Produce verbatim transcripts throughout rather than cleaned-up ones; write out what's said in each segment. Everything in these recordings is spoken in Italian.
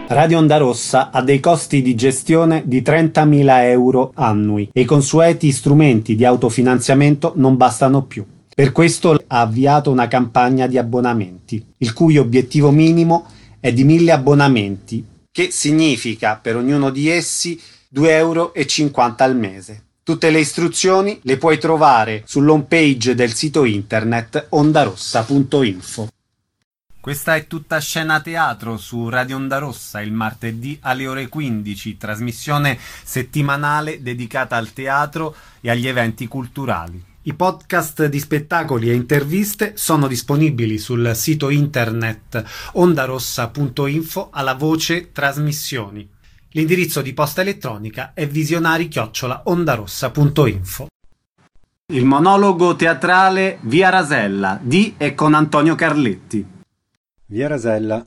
Radio Onda Rossa ha dei costi di gestione di trentamila euro annui e i consueti strumenti di autofinanziamento non bastano più. Per questo ha avviato una campagna di abbonamenti, il cui obiettivo minimo è di mille abbonamenti, che significa per ognuno di essi due euro e cinquanta al mese. Tutte le istruzioni le puoi trovare sull'home page del sito internet ondarossa punto info. Questa è tutta scena teatro su Radio Onda Rossa il martedì alle ore quindici, trasmissione settimanale dedicata al teatro e agli eventi culturali. I podcast di spettacoli e interviste sono disponibili sul sito internet ondarossa punto info alla voce trasmissioni. L'indirizzo di posta elettronica è visionari chiocciola ondarossa punto info. Il monologo teatrale Via Rasella di e con Antonio Carletti. Via Rasella.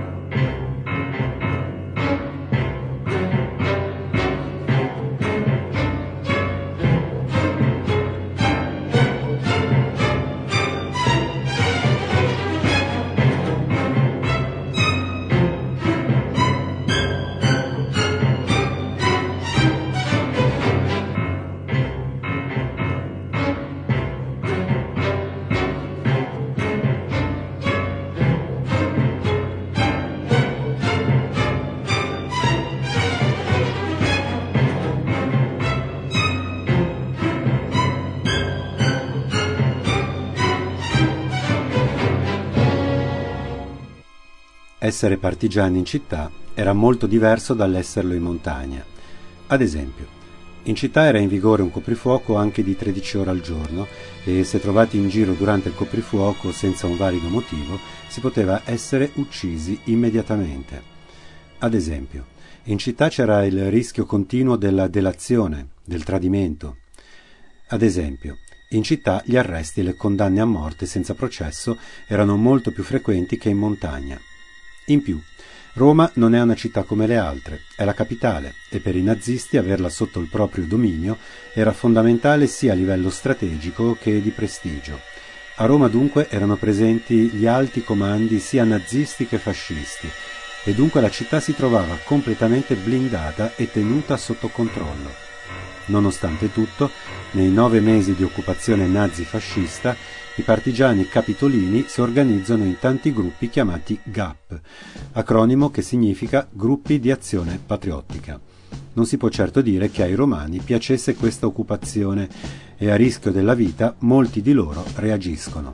Essere partigiani in città era molto diverso dall'esserlo in montagna. Ad esempio, in città era in vigore un coprifuoco anche di tredici ore al giorno e se trovati in giro durante il coprifuoco senza un valido motivo si poteva essere uccisi immediatamente. Ad esempio, in città c'era il rischio continuo della delazione, del tradimento. Ad esempio, in città gli arresti e le condanne a morte senza processo erano molto più frequenti che in montagna. In più, Roma non è una città come le altre, è la capitale e per i nazisti averla sotto il proprio dominio era fondamentale sia a livello strategico che di prestigio. A Roma dunque erano presenti gli alti comandi sia nazisti che fascisti e dunque la città si trovava completamente blindata e tenuta sotto controllo. Nonostante tutto, nei nove mesi di occupazione nazi-fascista, i partigiani capitolini si organizzano in tanti gruppi chiamati G A P, acronimo che significa Gruppi di Azione Patriottica. Non si può certo dire che ai romani piacesse questa occupazione e a rischio della vita molti di loro reagiscono.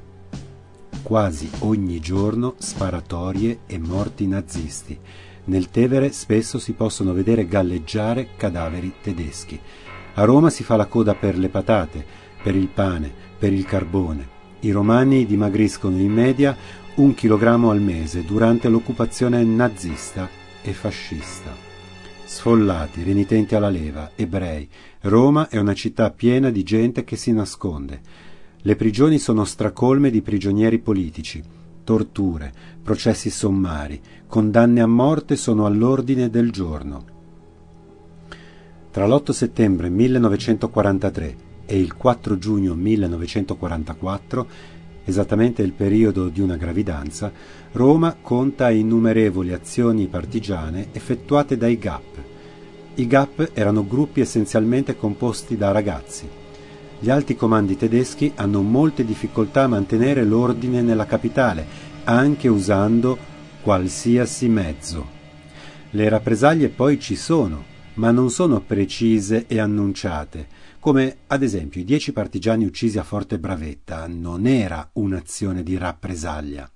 Quasi ogni giorno sparatorie e morti nazisti. Nel Tevere spesso si possono vedere galleggiare cadaveri tedeschi. A Roma si fa la coda per le patate, per il pane, per il carbone. I romani dimagriscono in media un chilogrammo al mese durante l'occupazione nazista e fascista. Sfollati, renitenti alla leva, ebrei. Roma è una città piena di gente che si nasconde. Le prigioni sono stracolme di prigionieri politici. Torture, processi sommari, condanne a morte sono all'ordine del giorno. Tra l'otto settembre millenovecentoquarantatré e il quattro giugno millenovecentoquarantaquattro, esattamente il periodo di una gravidanza, Roma conta innumerevoli azioni partigiane effettuate dai G A P. I G A P erano gruppi essenzialmente composti da ragazzi. Gli alti comandi tedeschi hanno molte difficoltà a mantenere l'ordine nella capitale, anche usando qualsiasi mezzo. Le rappresaglie poi ci sono, ma non sono precise e annunciate, come ad esempio i dieci partigiani uccisi a Forte Bravetta non era un'azione di rappresaglia.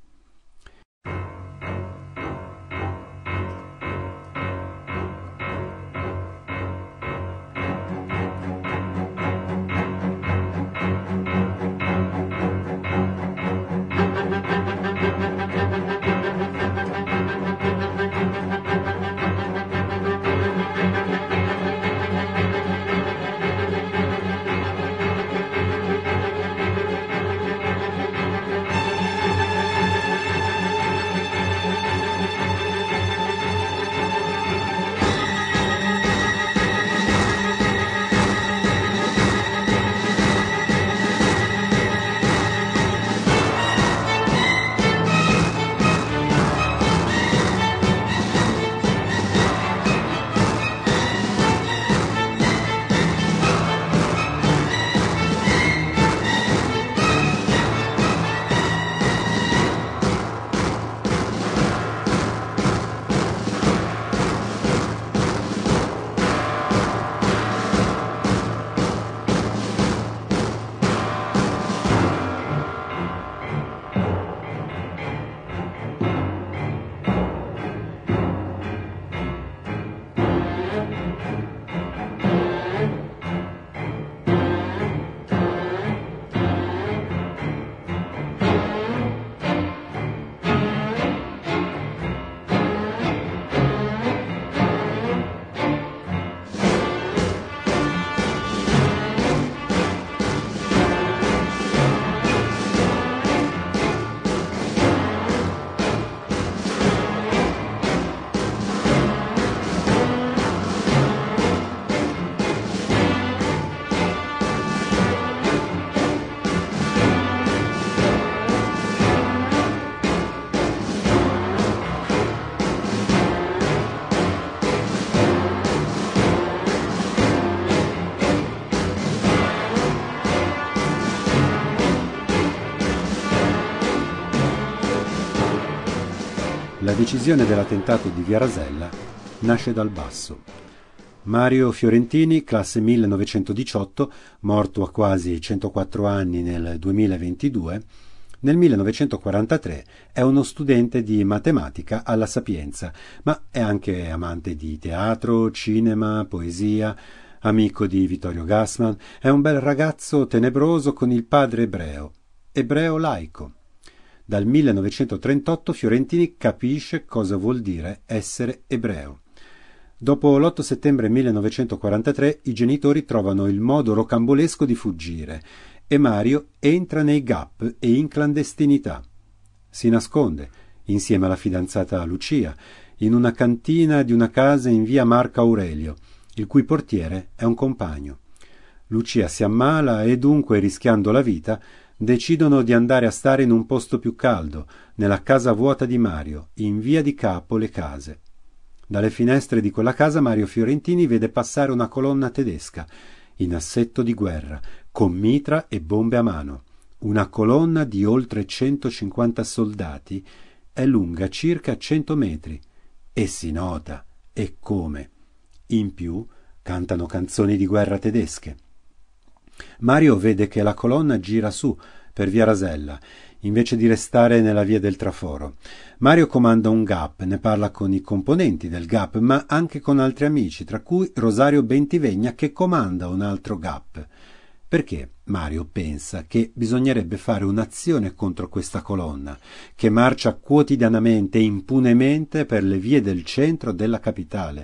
decisione dell'attentato di Via Rasella nasce dal basso. Mario Fiorentini, classe millenovecentodiciotto, morto a quasi centoquattro anni nel duemilaventidue, nel millenovecentoquarantatré è uno studente di matematica alla Sapienza, ma è anche amante di teatro, cinema, poesia, amico di Vittorio Gassman. È un bel ragazzo tenebroso con il padre ebreo, ebreo laico. Dal millenovecentotrentotto Fiorentini capisce cosa vuol dire essere ebreo. Dopo l'otto settembre millenovecentoquarantatré i genitori trovano il modo rocambolesco di fuggire e Mario entra nei Gap e in clandestinità. Si nasconde, insieme alla fidanzata Lucia, in una cantina di una casa in via Marco Aurelio, il cui portiere è un compagno. Lucia si ammala e dunque, rischiando la vita, decidono di andare a stare in un posto più caldo, nella casa vuota di Mario, in via di Capo Le Case. Dalle finestre di quella casa Mario Fiorentini vede passare una colonna tedesca, in assetto di guerra, con mitra e bombe a mano. Una colonna di oltre centocinquanta soldati è lunga circa cento metri e si nota, e come. In più cantano canzoni di guerra tedesche. Mario vede che la colonna gira su per via Rasella invece di restare nella via del traforo. Mario comanda un Gap, ne parla con i componenti del Gap, ma anche con altri amici, tra cui Rosario Bentivegna, che comanda un altro Gap. Perché Mario pensa che bisognerebbe fare un'azione contro questa colonna, che marcia quotidianamente e impunemente per le vie del centro della capitale.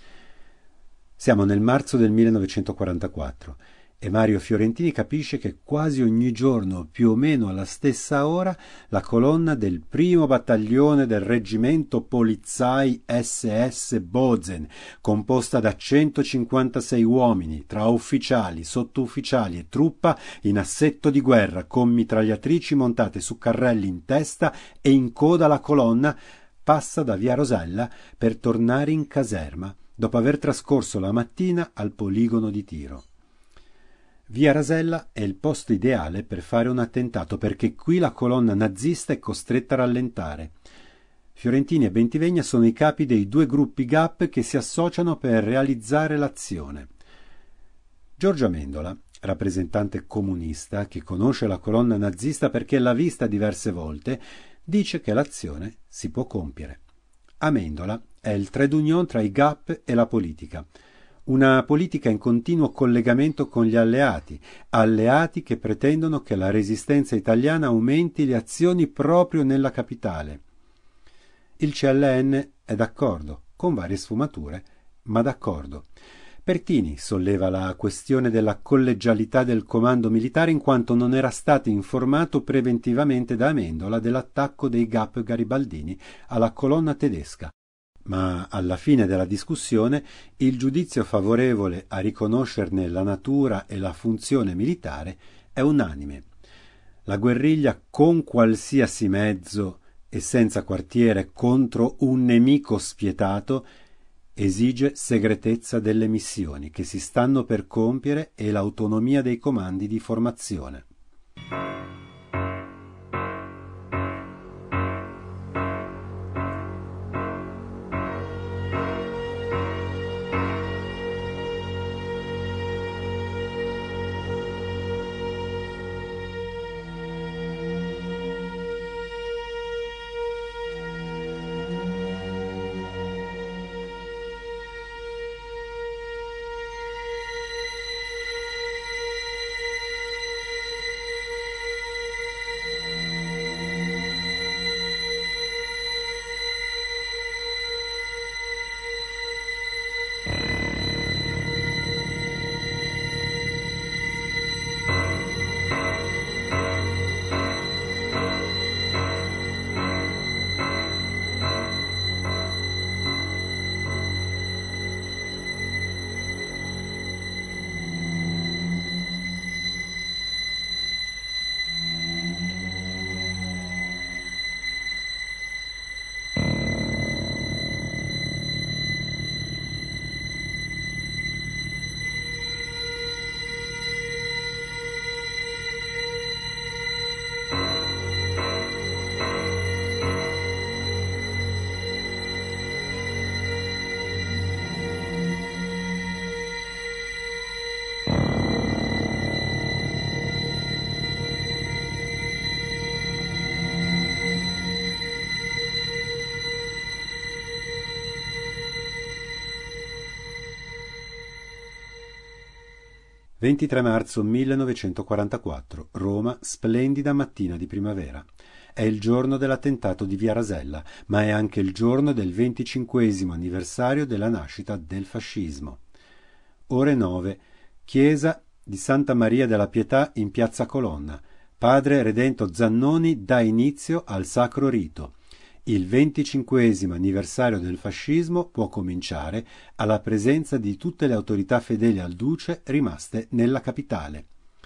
Siamo nel marzo del millenovecentoquarantaquattro e Mario Fiorentini capisce che quasi ogni giorno, più o meno alla stessa ora, la colonna del primo battaglione del reggimento Polizei S S Bozen, composta da centocinquantasei uomini, tra ufficiali, sottufficiali e truppa, in assetto di guerra, con mitragliatrici montate su carrelli in testa e in coda alla colonna, passa da via Rosella per tornare in caserma, dopo aver trascorso la mattina al poligono di tiro. Via Rasella è il posto ideale per fare un attentato, perché qui la colonna nazista è costretta a rallentare. Fiorentini e Bentivegna sono i capi dei due gruppi Gap che si associano per realizzare l'azione. Giorgio Amendola, rappresentante comunista che conosce la colonna nazista perché l'ha vista diverse volte, dice che l'azione si può compiere. Amendola è il trade union tra i Gap e la politica. Una politica in continuo collegamento con gli alleati, alleati che pretendono che la resistenza italiana aumenti le azioni proprio nella capitale. Il C L N è d'accordo, con varie sfumature, ma d'accordo. Pertini solleva la questione della collegialità del comando militare in quanto non era stato informato preventivamente da Amendola dell'attacco dei Gap garibaldini alla colonna tedesca. Ma alla fine della discussione il giudizio favorevole a riconoscerne la natura e la funzione militare è unanime. La guerriglia con qualsiasi mezzo e senza quartiere contro un nemico spietato esige segretezza delle missioni che si stanno per compiere e l'autonomia dei comandi di formazione. ventitré marzo millenovecentoquarantaquattro, Roma, splendida mattina di primavera. È il giorno dell'attentato di Via Rasella, ma è anche il giorno del venticinquesimo anniversario della nascita del fascismo. Ore nove, chiesa di Santa Maria della Pietà in piazza Colonna. Padre Redento Zannoni dà inizio al sacro rito. Il venticinquesimo anniversario del fascismo può cominciare alla presenza di tutte le autorità fedeli al duce rimaste nella capitale.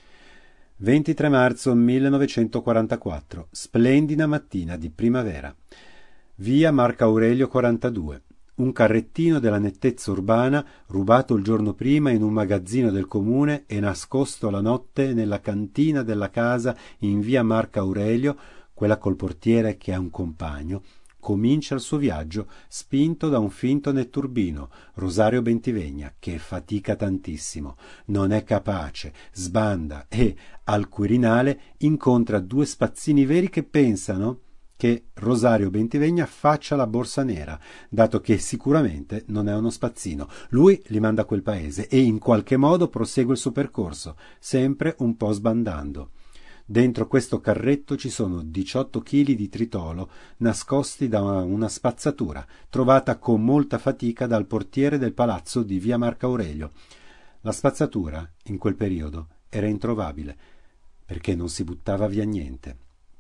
ventitré marzo millenovecentoquarantaquattro, splendida mattina di primavera. Via Marco Aurelio quarantadue. Un carrettino della nettezza urbana, rubato il giorno prima in un magazzino del comune e nascosto la notte nella cantina della casa in via Marco Aurelio, quella col portiere che è un compagno, comincia il suo viaggio spinto da un finto netturbino, Rosario Bentivegna, che fatica tantissimo, non è capace, sbanda e, al Quirinale, incontra due spazzini veri che pensano che Rosario Bentivegna faccia la borsa nera, dato che sicuramente non è uno spazzino. Lui li manda a quel paese e in qualche modo prosegue il suo percorso, sempre un po' sbandando. Dentro questo carretto ci sono diciotto chili di tritolo nascosti da una spazzatura, trovata con molta fatica dal portiere del palazzo di via Marco Aurelio. La spazzatura, in quel periodo, era introvabile, perché non si buttava via niente.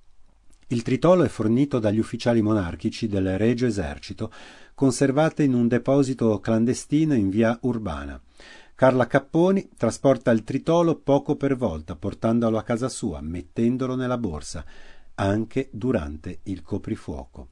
Il tritolo è fornito dagli ufficiali monarchici del Regio Esercito, conservate in un deposito clandestino in via Urbana. Carla Capponi trasporta il tritolo poco per volta, portandolo a casa sua, mettendolo nella borsa, anche durante il coprifuoco.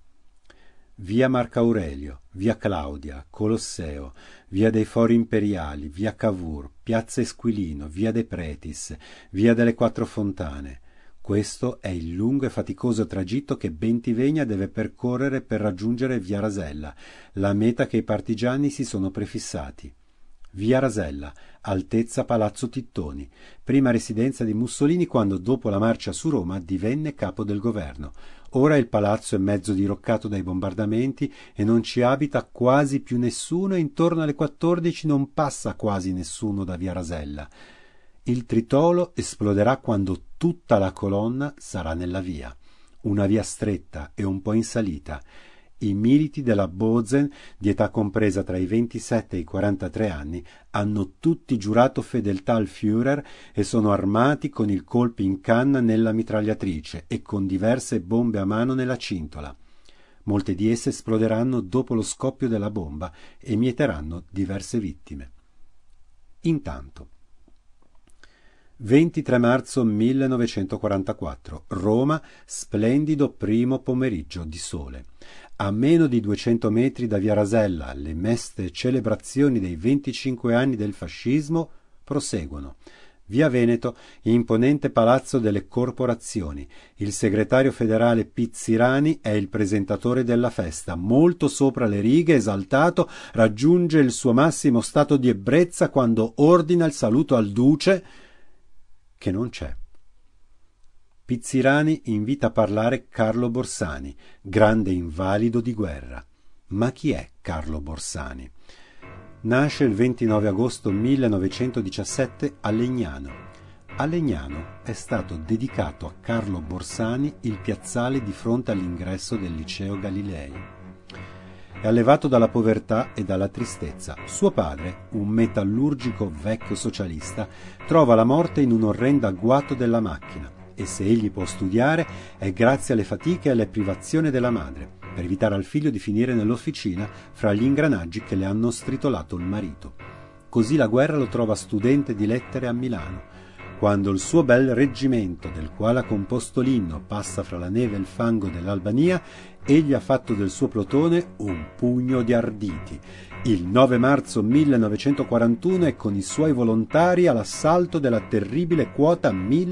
Via Marco Aurelio, via Claudia, Colosseo, via dei Fori Imperiali, via Cavour, piazza Esquilino, via De Pretis, via delle Quattro Fontane. Questo è il lungo e faticoso tragitto che Bentivegna deve percorrere per raggiungere via Rasella, la meta che i partigiani si sono prefissati. Via Rasella, altezza Palazzo Tittoni, prima residenza di Mussolini quando dopo la marcia su Roma divenne capo del governo. Ora il palazzo è mezzo diroccato dai bombardamenti e non ci abita quasi più nessuno e intorno alle quattordici non passa quasi nessuno da via Rasella. Il tritolo esploderà quando tutta la colonna sarà nella via, una via stretta e un po' in salita. I militi della Bozen, di età compresa tra i ventisette e i quarantatré anni, hanno tutti giurato fedeltà al Führer e sono armati con il colpo in canna nella mitragliatrice e con diverse bombe a mano nella cintola. Molte di esse esploderanno dopo lo scoppio della bomba e mieteranno diverse vittime. Intanto, ventitré marzo millenovecentoquarantaquattro, Roma, splendido primo pomeriggio di sole. A meno di duecento metri da via Rasella, le meste celebrazioni dei venticinque anni del fascismo proseguono. Via Veneto, imponente palazzo delle corporazioni. Il segretario federale Pizzirani è il presentatore della festa. Molto sopra le righe, esaltato, raggiunge il suo massimo stato di ebbrezza quando ordina il saluto al duce, che non c'è. Pizzirani invita a parlare Carlo Borsani, grande invalido di guerra. Ma chi è Carlo Borsani? Nasce il ventinove agosto millenovecentodiciassette a Legnano. A Legnano è stato dedicato a Carlo Borsani il piazzale di fronte all'ingresso del liceo Galilei. È allevato dalla povertà e dalla tristezza. Suo padre, un metallurgico vecchio socialista, trova la morte in un orrendo agguato della macchina e se egli può studiare è grazie alle fatiche e alle privazioni della madre, per evitare al figlio di finire nell'officina fra gli ingranaggi che le hanno stritolato il marito. Così la guerra lo trova studente di lettere a Milano. Quando il suo bel reggimento, del quale ha composto l'inno, passa fra la neve e il fango dell'Albania, egli ha fatto del suo plotone un pugno di arditi. Il nove marzo millenovecentoquarantuno è con i suoi volontari all'assalto della terribile quota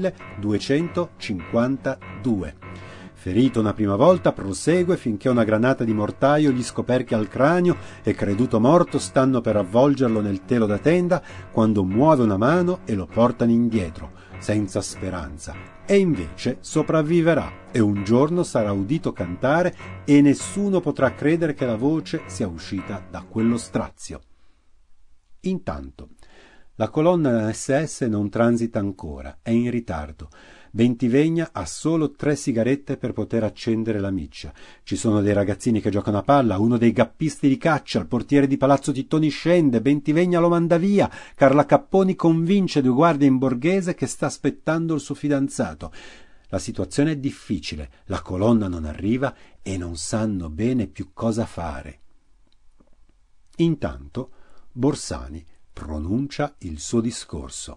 milleduecentocinquantadue. Ferito una prima volta, prosegue finché una granata di mortaio gli scoperchia al cranio e, creduto morto, stanno per avvolgerlo nel telo da tenda quando muove una mano e lo portano indietro, senza speranza. E invece sopravviverà e un giorno sarà udito cantare e nessuno potrà credere che la voce sia uscita da quello strazio. Intanto, La colonna S S non transita ancora, è in ritardo. Bentivegna ha solo tre sigarette per poter accendere la miccia. Ci sono dei ragazzini che giocano a palla, uno dei gappisti di caccia, il portiere di Palazzo Tittoni scende, Bentivegna lo manda via, Carla Capponi convince due guardie in borghese che sta aspettando il suo fidanzato. La situazione è difficile, la colonna non arriva e non sanno bene più cosa fare. Intanto Borsani pronuncia il suo discorso.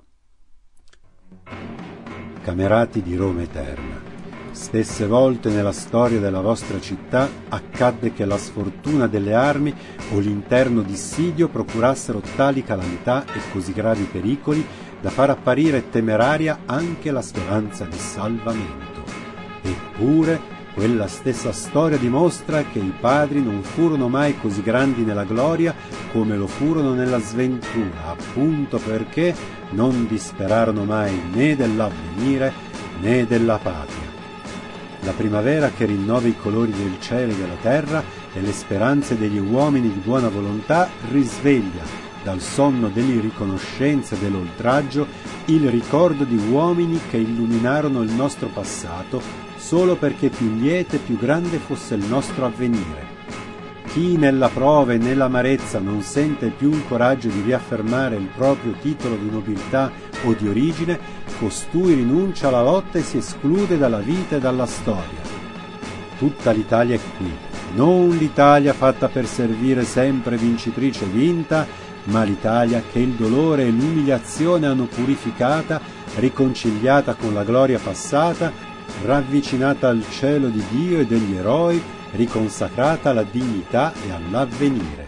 Camerati di Roma eterna, stesse volte nella storia della vostra città accadde che la sfortuna delle armi o l'interno dissidio procurassero tali calamità e così gravi pericoli da far apparire temeraria anche la speranza di salvamento. Eppure quella stessa storia dimostra che i padri non furono mai così grandi nella gloria come lo furono nella sventura, appunto perché non disperarono mai né dell'avvenire né della patria. La primavera che rinnova i colori del cielo e della terra e le speranze degli uomini di buona volontà risveglia dal sonno dell'irriconoscenza e dell'oltraggio il ricordo di uomini che illuminarono il nostro passato solo perché più liete e più grande fosse il nostro avvenire. Chi nella prova e nell'amarezza non sente più il coraggio di riaffermare il proprio titolo di nobiltà o di origine, costui rinuncia alla lotta e si esclude dalla vita e dalla storia. Tutta l'Italia è qui, non l'Italia fatta per servire sempre vincitrice e vinta, ma l'Italia che il dolore e l'umiliazione hanno purificata, riconciliata con la gloria passata, ravvicinata al cielo di Dio e degli eroi, riconsacrata alla dignità e all'avvenire.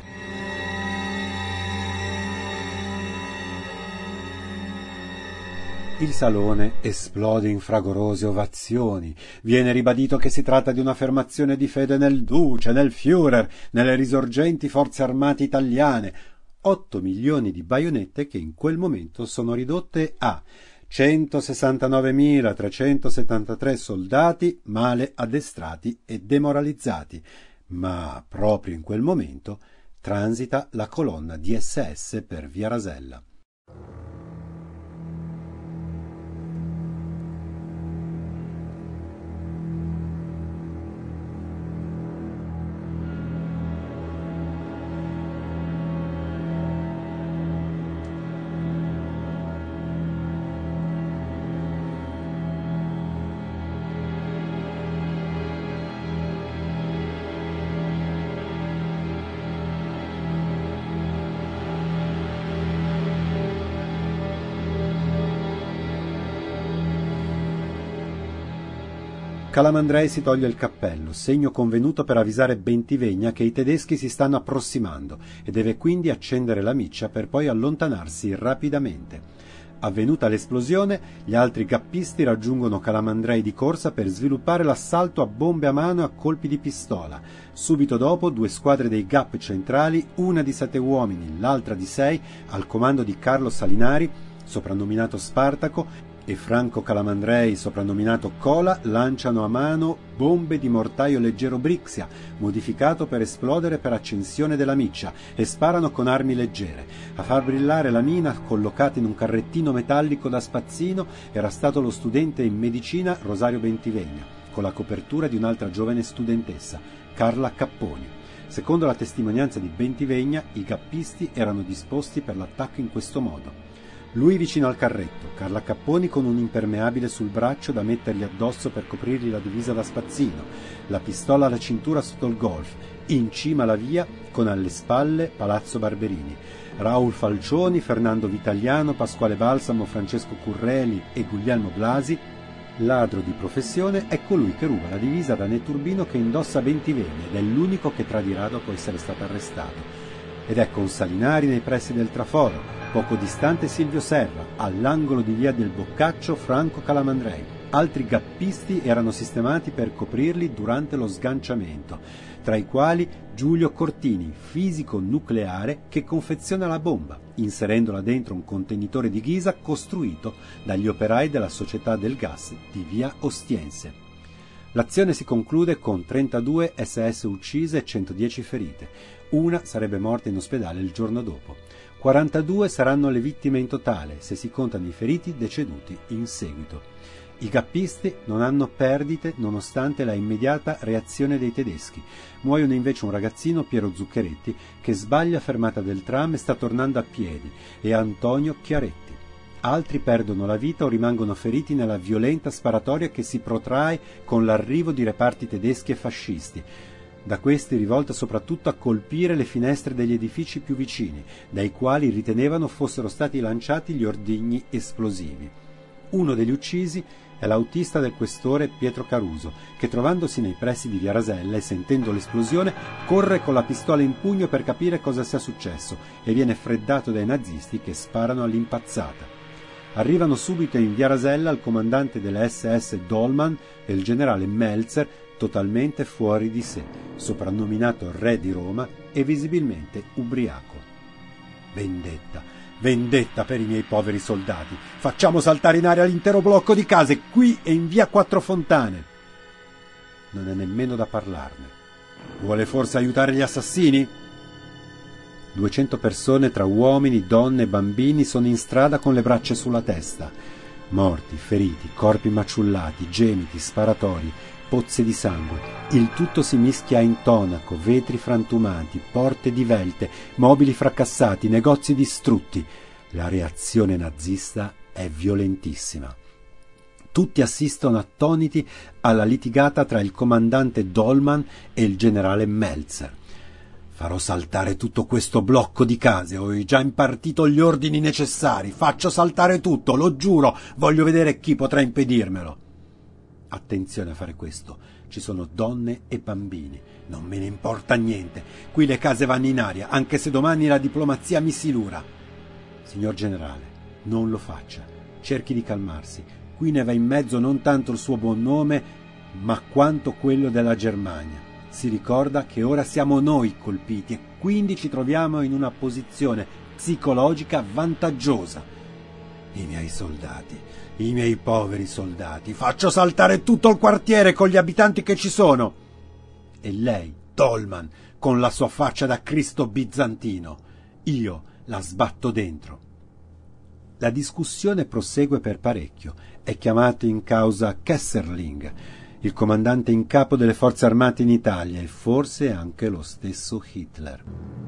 Il salone esplode in fragorose ovazioni. Viene ribadito che si tratta di un'affermazione di fede nel Duce, nel Führer, nelle risorgenti forze armate italiane. otto milioni di baionette che in quel momento sono ridotte a centosessantanovemilatrecentosettantatré soldati male addestrati e demoralizzati, ma proprio in quel momento transita la colonna di S S per via Rasella. Calamandrei si toglie il cappello, segno convenuto per avvisare Bentivegna che i tedeschi si stanno approssimando e deve quindi accendere la miccia per poi allontanarsi rapidamente. Avvenuta l'esplosione, gli altri gappisti raggiungono Calamandrei di corsa per sviluppare l'assalto a bombe a mano e a colpi di pistola. Subito dopo due squadre dei Gap centrali, una di sette uomini, l'altra di sei, al comando di Carlo Salinari, soprannominato Spartaco, e Franco Calamandrei, soprannominato Cola, lanciano a mano bombe di mortaio leggero Brixia, modificato per esplodere per accensione della miccia, e sparano con armi leggere. A far brillare la mina, collocata in un carrettino metallico da spazzino, era stato lo studente in medicina Rosario Bentivegna, con la copertura di un'altra giovane studentessa, Carla Capponi. Secondo la testimonianza di Bentivegna, i gappisti erano disposti per l'attacco in questo modo. Lui vicino al carretto, Carla Capponi con un impermeabile sul braccio da mettergli addosso per coprirgli la divisa da spazzino, la pistola alla cintura sotto il golf, in cima alla via con alle spalle Palazzo Barberini. Raul Falcioni, Fernando Vitaliano, Pasquale Balsamo, Francesco Curreli e Guglielmo Blasi. Ladro di professione è colui che ruba la divisa da Netturbino che indossa Bentivegna ed è l'unico che tradirà dopo essere stato arrestato. Ed è con Salinari nei pressi del traforo, poco distante Silvio Serra, all'angolo di via del Boccaccio Franco Calamandrei. Altri gappisti erano sistemati per coprirli durante lo sganciamento, tra i quali Giulio Cortini, fisico nucleare che confeziona la bomba, inserendola dentro un contenitore di ghisa costruito dagli operai della Società del Gas di via Ostiense. L'azione si conclude con trentadue S S uccise e centodieci ferite. Una sarebbe morta in ospedale il giorno dopo. quarantadue saranno le vittime in totale, se si contano i feriti deceduti in seguito. I gappisti non hanno perdite nonostante la immediata reazione dei tedeschi. Muoiono invece un ragazzino, Piero Zuccheretti, che sbaglia fermata del tram e sta tornando a piedi, e Antonio Chiaretti. Altri perdono la vita o rimangono feriti nella violenta sparatoria che si protrae con l'arrivo di reparti tedeschi e fascisti. Da questi rivolta soprattutto a colpire le finestre degli edifici più vicini, dai quali ritenevano fossero stati lanciati gli ordigni esplosivi. Uno degli uccisi è l'autista del questore Pietro Caruso, che trovandosi nei pressi di Via Rasella e sentendo l'esplosione corre con la pistola in pugno per capire cosa sia successo e viene freddato dai nazisti che sparano all'impazzata. Arrivano subito in Via Rasella il comandante delle S S Dolman e il generale Meltzer, totalmente fuori di sé, soprannominato Re di Roma e visibilmente ubriaco. Vendetta. Vendetta per i miei poveri soldati. Facciamo saltare in aria l'intero blocco di case, qui e in via Quattro Fontane. Non è nemmeno da parlarne. Vuole forse aiutare gli assassini? Duecento persone tra uomini, donne e bambini sono in strada con le braccia sulla testa. Morti, feriti, corpi maciullati, gemiti, sparatori, pozze di sangue. Il tutto si mischia a intonaco, vetri frantumati, porte divelte, mobili fracassati, negozi distrutti. La reazione nazista è violentissima. Tutti assistono attoniti alla litigata tra il comandante Dolman e il generale Meltzer. Farò saltare tutto questo blocco di case, ho già impartito gli ordini necessari, faccio saltare tutto, lo giuro, voglio vedere chi potrà impedirmelo. Attenzione a fare questo, ci sono donne e bambini, non me ne importa niente, qui le case vanno in aria, anche se domani la diplomazia mi silura. Signor generale, non lo faccia, cerchi di calmarsi, qui ne va in mezzo non tanto il suo buon nome, ma quanto quello della Germania. Si ricorda che ora siamo noi colpiti e quindi ci troviamo in una posizione psicologica vantaggiosa. I miei soldati, i miei poveri soldati, faccio saltare tutto il quartiere con gli abitanti che ci sono. E lei, Dolman, con la sua faccia da Cristo bizantino, io la sbatto dentro. La discussione prosegue per parecchio. È chiamato in causa Kesselring, il comandante in capo delle forze armate in Italia, e forse anche lo stesso Hitler.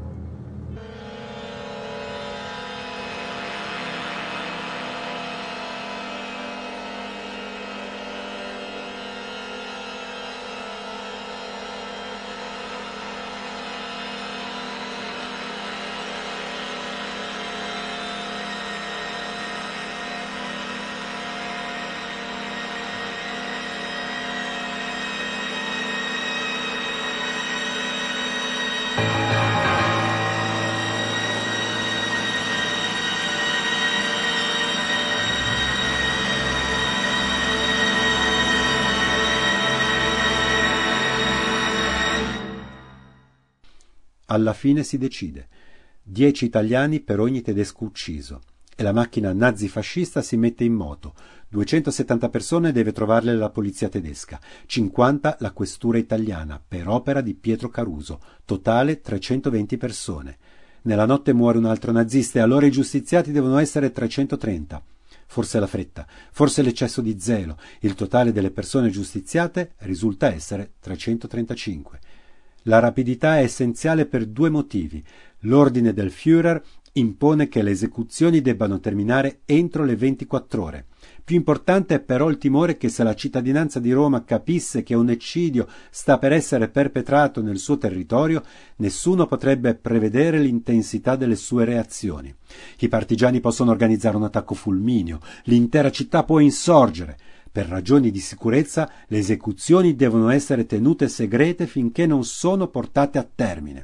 Alla fine si decide. Dieci italiani per ogni tedesco ucciso. E la macchina nazifascista si mette in moto. duecentosettanta persone deve trovarle la polizia tedesca. cinquanta la questura italiana, per opera di Pietro Caruso. Totale trecentoventi persone. Nella notte muore un altro nazista e allora i giustiziati devono essere trecentotrenta. Forse la fretta, forse l'eccesso di zelo. Il totale delle persone giustiziate risulta essere trecentotrentacinque. La rapidità è essenziale per due motivi. L'ordine del Führer impone che le esecuzioni debbano terminare entro le ventiquattro ore. Più importante è però il timore che se la cittadinanza di Roma capisse che un eccidio sta per essere perpetrato nel suo territorio, nessuno potrebbe prevedere l'intensità delle sue reazioni. I partigiani possono organizzare un attacco fulmineo, l'intera città può insorgere. Per ragioni di sicurezza le esecuzioni devono essere tenute segrete finché non sono portate a termine.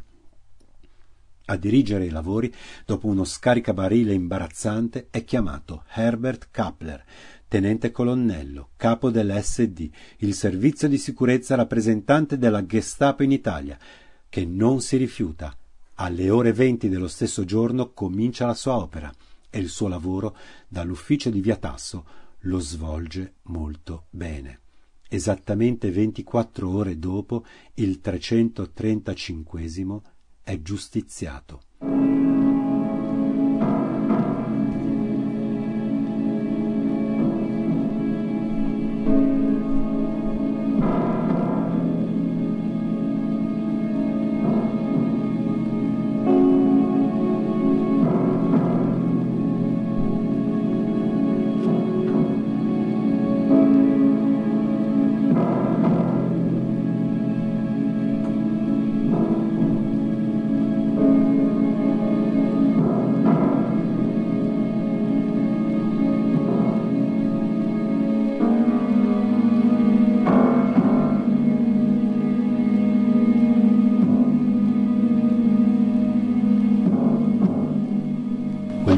A dirigere i lavori, dopo uno scaricabarile imbarazzante, è chiamato Herbert Kappler, tenente colonnello, capo dell'S D, il servizio di sicurezza rappresentante della Gestapo in Italia, che non si rifiuta. Alle ore venti dello stesso giorno comincia la sua opera e il suo lavoro dall'ufficio di Via Tasso lo svolge molto bene. Esattamente ventiquattro ore dopo, il trecentotrentacinquesimo è giustiziato.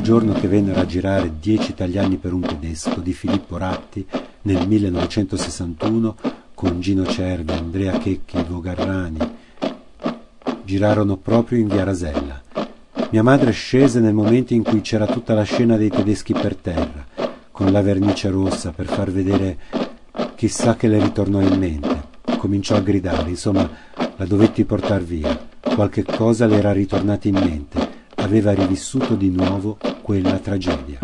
giorno che vennero a girare Dieci italiani per un tedesco di Filippo Ratti nel millenovecentosessantuno con Gino Cervi, Andrea Checchi, Ivo Garrani. Girarono proprio in via Rasella. Mia madre scese nel momento in cui c'era tutta la scena dei tedeschi per terra, con la vernice rossa per far vedere. Chissà che le ritornò in mente. Cominciò a gridare, insomma, la dovetti portar via. Qualche cosa le era ritornata in mente. Aveva rivissuto di nuovo quella tragedia.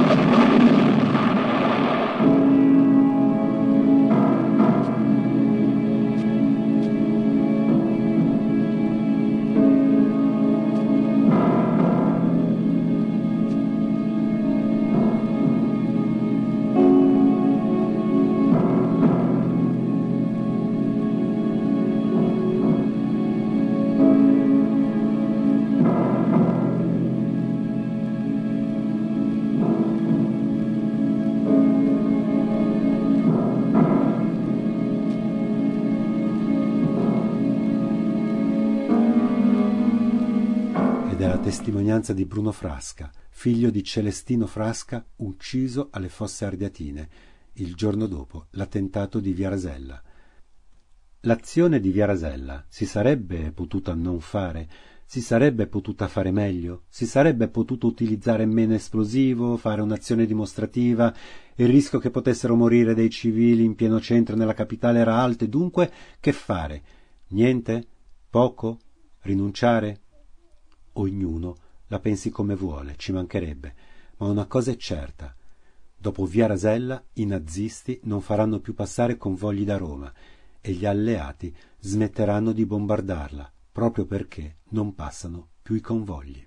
Testimonianza di Bruno Frasca, figlio di Celestino Frasca, ucciso alle Fosse Ardeatine, il giorno dopo l'attentato di via Rasella. L'azione di via Rasella si sarebbe potuta non fare? Si sarebbe potuta fare meglio? Si sarebbe potuto utilizzare meno esplosivo, fare un'azione dimostrativa? Il rischio che potessero morire dei civili in pieno centro nella capitale era alto e dunque che fare? Niente? Poco? Rinunciare? Ognuno la pensi come vuole, ci mancherebbe, ma una cosa è certa. Dopo via Rasella i nazisti non faranno più passare convogli da Roma e gli alleati smetteranno di bombardarla, proprio perché non passano più i convogli.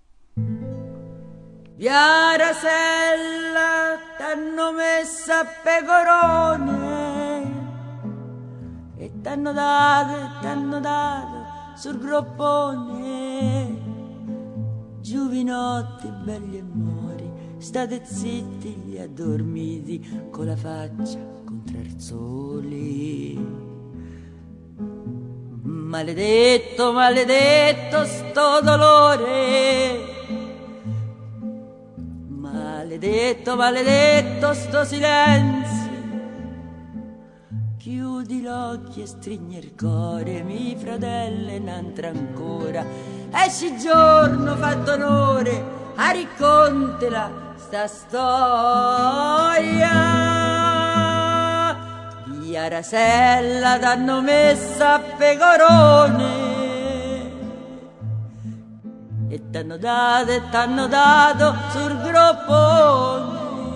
Via Rasella t'hanno messa a pecorone e t'hanno dato, e t'hanno dato sul groppone. Giovinotti belli e mori, state zitti gli addormiti, con la faccia contro il sole. Maledetto, maledetto sto dolore, maledetto, maledetto sto silenzio. Chiudi l'occhio e stringi il cuore, mi fratelle n'altra ancora. Esci giorno fatto onore, a raccontela sta storia. Via Rasella t'hanno messa a pecorone e t'hanno dato, e t'hanno dato sul groppone.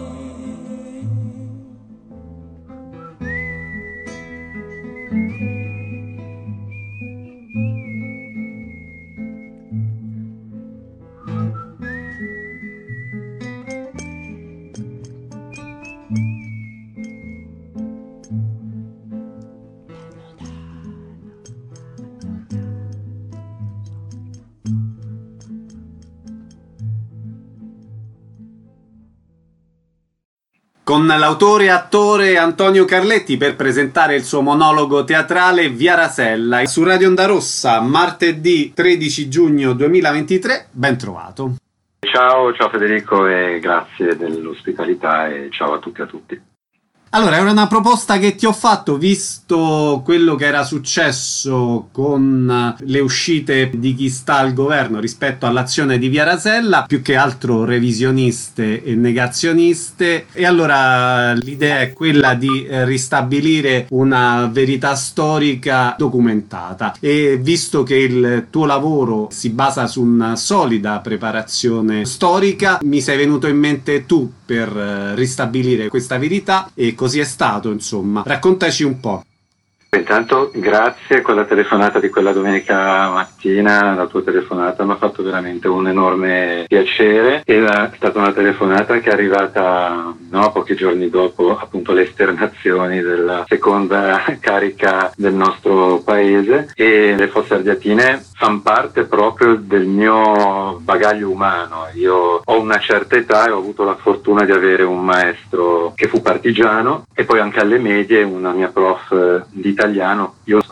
Con l'autore e attore Antonio Carletti per presentare il suo monologo teatrale Via Rasella su Radio Onda Rossa, martedì tredici giugno duemilaventitré. Ben trovato. Ciao, ciao Federico e grazie dell'ospitalità e ciao a tutti e a tutti. Allora, era una proposta che ti ho fatto visto quello che era successo con le uscite di chi sta al governo rispetto all'azione di Via Rasella, più che altro revisioniste e negazioniste, e allora l'idea è quella di ristabilire una verità storica documentata, e visto che il tuo lavoro si basa su una solida preparazione storica, mi sei venuto in mente tu per ristabilire questa verità, e così è stato, insomma. Raccontaci un po'. Intanto grazie, quella telefonata di quella domenica mattina, la tua telefonata mi ha fatto veramente un enorme piacere. Era stata una telefonata che è arrivata no, pochi giorni dopo appunto le esternazioni della seconda carica del nostro paese, e le Fosse Ardeatine fanno parte proprio del mio bagaglio umano. Io ho una certa età e ho avuto la fortuna di avere un maestro che fu partigiano e poi anche alle medie una mia prof di italiano. Io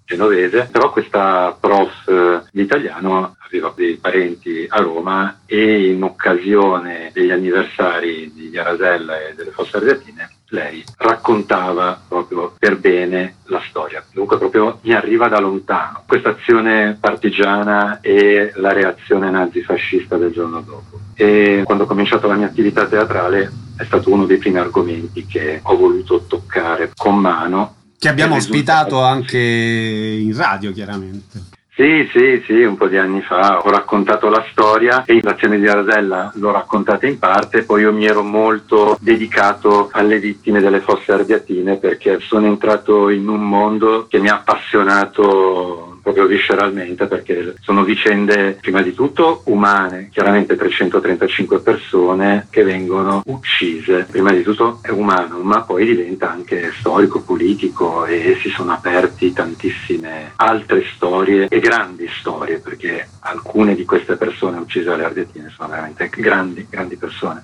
genovese, però questa prof eh, di italiano aveva dei parenti a Roma e in occasione degli anniversari di Via Rasella e delle Fosse Ardeatine lei raccontava proprio per bene la storia. Dunque proprio mi arriva da lontano questa azione partigiana e la reazione nazifascista del giorno dopo. E quando ho cominciato la mia attività teatrale è stato uno dei primi argomenti che ho voluto toccare con mano. Che abbiamo ospitato anche in radio, chiaramente. Sì, sì, sì, un po' di anni fa ho raccontato la storia e l'azione di Rasella l'ho raccontata in parte, poi io mi ero molto dedicato alle vittime delle Fosse Ardeatine perché sono entrato in un mondo che mi ha appassionato proprio visceralmente, perché sono vicende prima di tutto umane, chiaramente trecentotrentacinque persone che vengono uccise, prima di tutto è umano, ma poi diventa anche storico, politico e si sono aperti tantissime altre storie e grandi storie, perché alcune di queste persone uccise alle Ardeatine sono veramente grandi, grandi persone.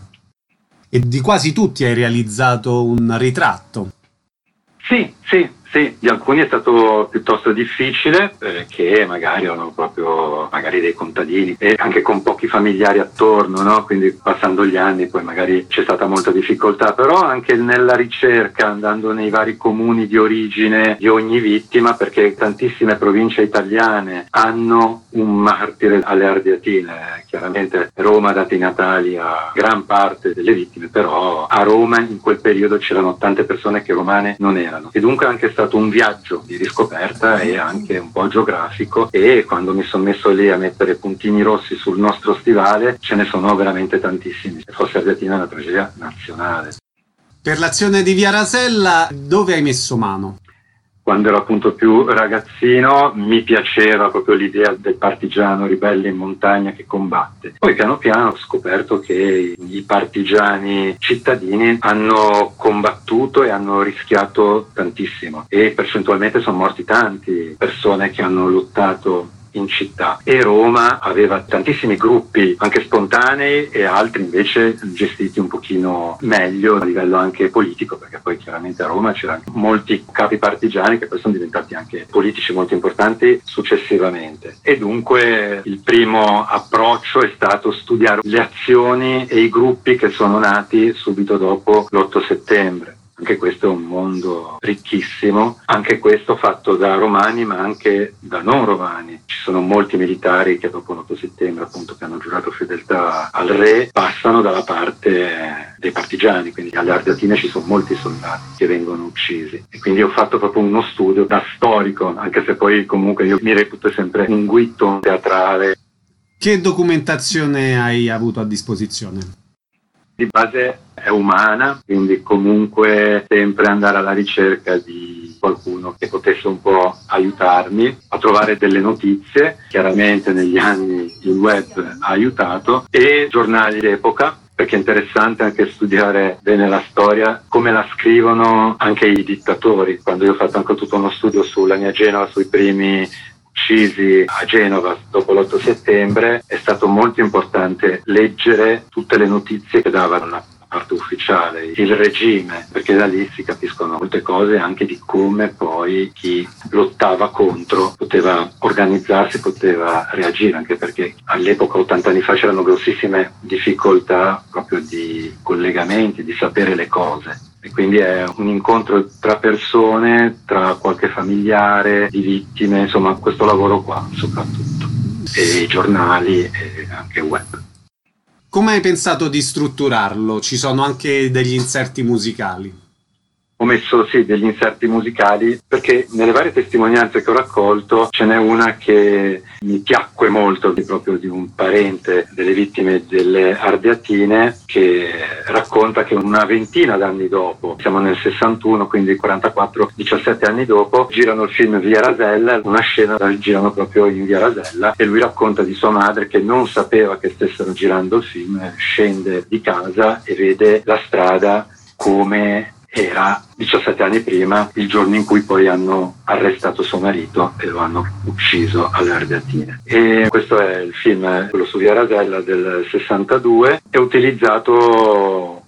E di quasi tutti hai realizzato un ritratto. Sì, sì. Sì, di alcuni è stato piuttosto difficile perché magari erano proprio magari dei contadini e anche con pochi familiari attorno, no? Quindi passando gli anni poi magari c'è stata molta difficoltà, però anche nella ricerca, andando nei vari comuni di origine di ogni vittima, perché tantissime province italiane hanno un martire alle Ardeatine. Chiaramente Roma ha dato i natali a gran parte delle vittime, però a Roma in quel periodo c'erano tante persone che romane non erano e dunque anche stato un viaggio di riscoperta e anche un po' geografico, e quando mi sono messo lì a mettere puntini rossi sul nostro stivale ce ne sono veramente tantissimi. Le Fosse Ardeatine è una tragedia nazionale. Per l'azione di Via Rasella dove hai messo mano? Quando ero appunto più ragazzino mi piaceva proprio l'idea del partigiano ribelle in montagna che combatte. Poi piano piano ho scoperto che i partigiani cittadini hanno combattuto e hanno rischiato tantissimo e percentualmente sono morti tanti persone che hanno lottato in città, e Roma aveva tantissimi gruppi anche spontanei e altri invece gestiti un pochino meglio a livello anche politico, perché poi chiaramente a Roma c'erano molti capi partigiani che poi sono diventati anche politici molto importanti successivamente, e dunque il primo approccio è stato studiare le azioni e i gruppi che sono nati subito dopo l'otto settembre. Anche questo è un mondo ricchissimo, anche questo fatto da romani ma anche da non romani. Ci sono molti militari che dopo l'otto settembre, appunto, che hanno giurato fedeltà al re, passano dalla parte dei partigiani, quindi alle Ardeatine ci sono molti soldati che vengono uccisi. E quindi ho fatto proprio uno studio da storico, anche se poi comunque io mi reputo sempre un guitto teatrale. Che documentazione hai avuto a disposizione? Di base è umana, quindi comunque sempre andare alla ricerca di qualcuno che potesse un po' aiutarmi a trovare delle notizie. Chiaramente negli anni il web ha aiutato, e giornali d'epoca, perché è interessante anche studiare bene la storia, come la scrivono anche i dittatori. Quando io ho fatto anche tutto uno studio sulla mia Genova, sui primi uccisi a Genova dopo l'otto settembre, è stato molto importante leggere tutte le notizie che davano la parte ufficiale, il regime, perché da lì si capiscono molte cose anche di come poi chi lottava contro poteva organizzarsi, poteva reagire, anche perché all'epoca, ottanta anni fa, c'erano grossissime difficoltà proprio di collegamenti, di sapere le cose. E quindi è un incontro tra persone, tra qualche familiare di vittime, insomma questo lavoro qua soprattutto, e i giornali e anche web. Come hai pensato di strutturarlo? Ci sono anche degli inserti musicali? Ho messo sì degli inserti musicali perché nelle varie testimonianze che ho raccolto ce n'è una che mi piacque molto, di proprio di un parente delle vittime delle Ardeatine, che racconta che una ventina d'anni dopo, siamo nel sessantuno, quindi quarantaquattro, diciassette anni dopo, girano il film Via Rasella, una scena la girano proprio in Via Rasella, e lui racconta di sua madre che non sapeva che stessero girando il film, scende di casa e vede la strada come era diciassette anni prima, il giorno in cui poi hanno arrestato suo marito e lo hanno ucciso alle Ardeatine. E questo è il film, quello su Via Rasella del sessantadue, è utilizzato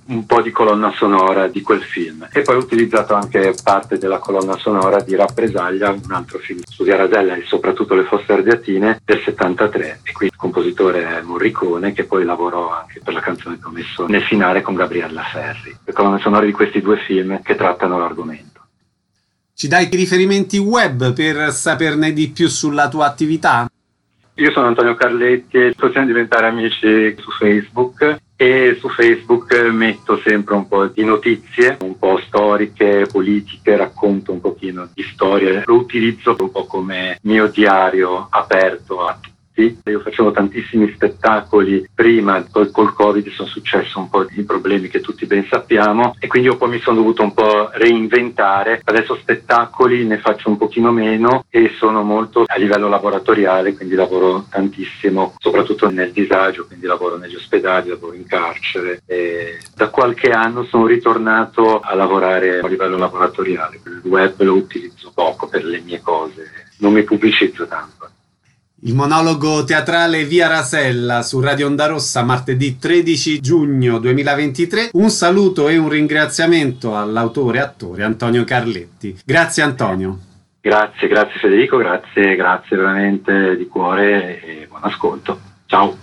un po' di colonna sonora di quel film, e poi ho utilizzato anche parte della colonna sonora di Rappresaglia, un altro film su Via Rasella e soprattutto Le Fosse Ardeatine del settantatré, e qui il compositore è Morricone, che poi lavorò anche per la canzone che ho messo nel finale con Gabriella Ferri. Le colonne sonore di questi due film che trattano l'argomento. Ci dai i riferimenti web per saperne di più sulla tua attività? Io sono Antonio Carletti e possiamo diventare amici su Facebook, e su Facebook metto sempre un po' di notizie, un po' storiche, politiche, racconto un pochino di storie, lo utilizzo un po' come mio diario aperto a tutti. Io facevo tantissimi spettacoli prima, poi col Covid sono successi un po' di problemi che tutti ben sappiamo, e quindi io poi mi sono dovuto un po' reinventare. Adesso spettacoli ne faccio un pochino meno e sono molto a livello laboratoriale, quindi lavoro tantissimo, soprattutto nel disagio, quindi lavoro negli ospedali, lavoro in carcere, e da qualche anno sono ritornato a lavorare a livello laboratoriale. Il web lo utilizzo poco per le mie cose, non mi pubblicizzo tanto. Il monologo teatrale Via Rasella su Radio Onda Rossa martedì tredici giugno duemilaventitré. Un saluto e un ringraziamento all'autore e attore Antonio Carletti. Grazie Antonio. Grazie, grazie Federico, grazie, grazie veramente di cuore e buon ascolto. Ciao.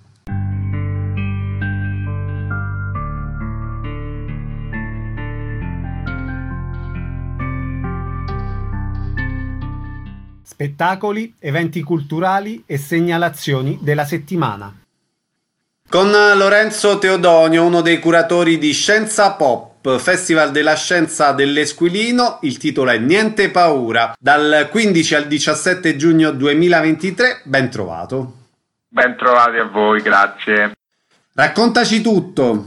Spettacoli, eventi culturali e segnalazioni della settimana. Con Lorenzo Teodonio, uno dei curatori di Scienza Pop, Festival della Scienza dell'Esquilino, il titolo è Niente Paura, dal quindici al diciassette giugno duemilaventitré, ben trovato. Ben trovati a voi, grazie. Raccontaci tutto.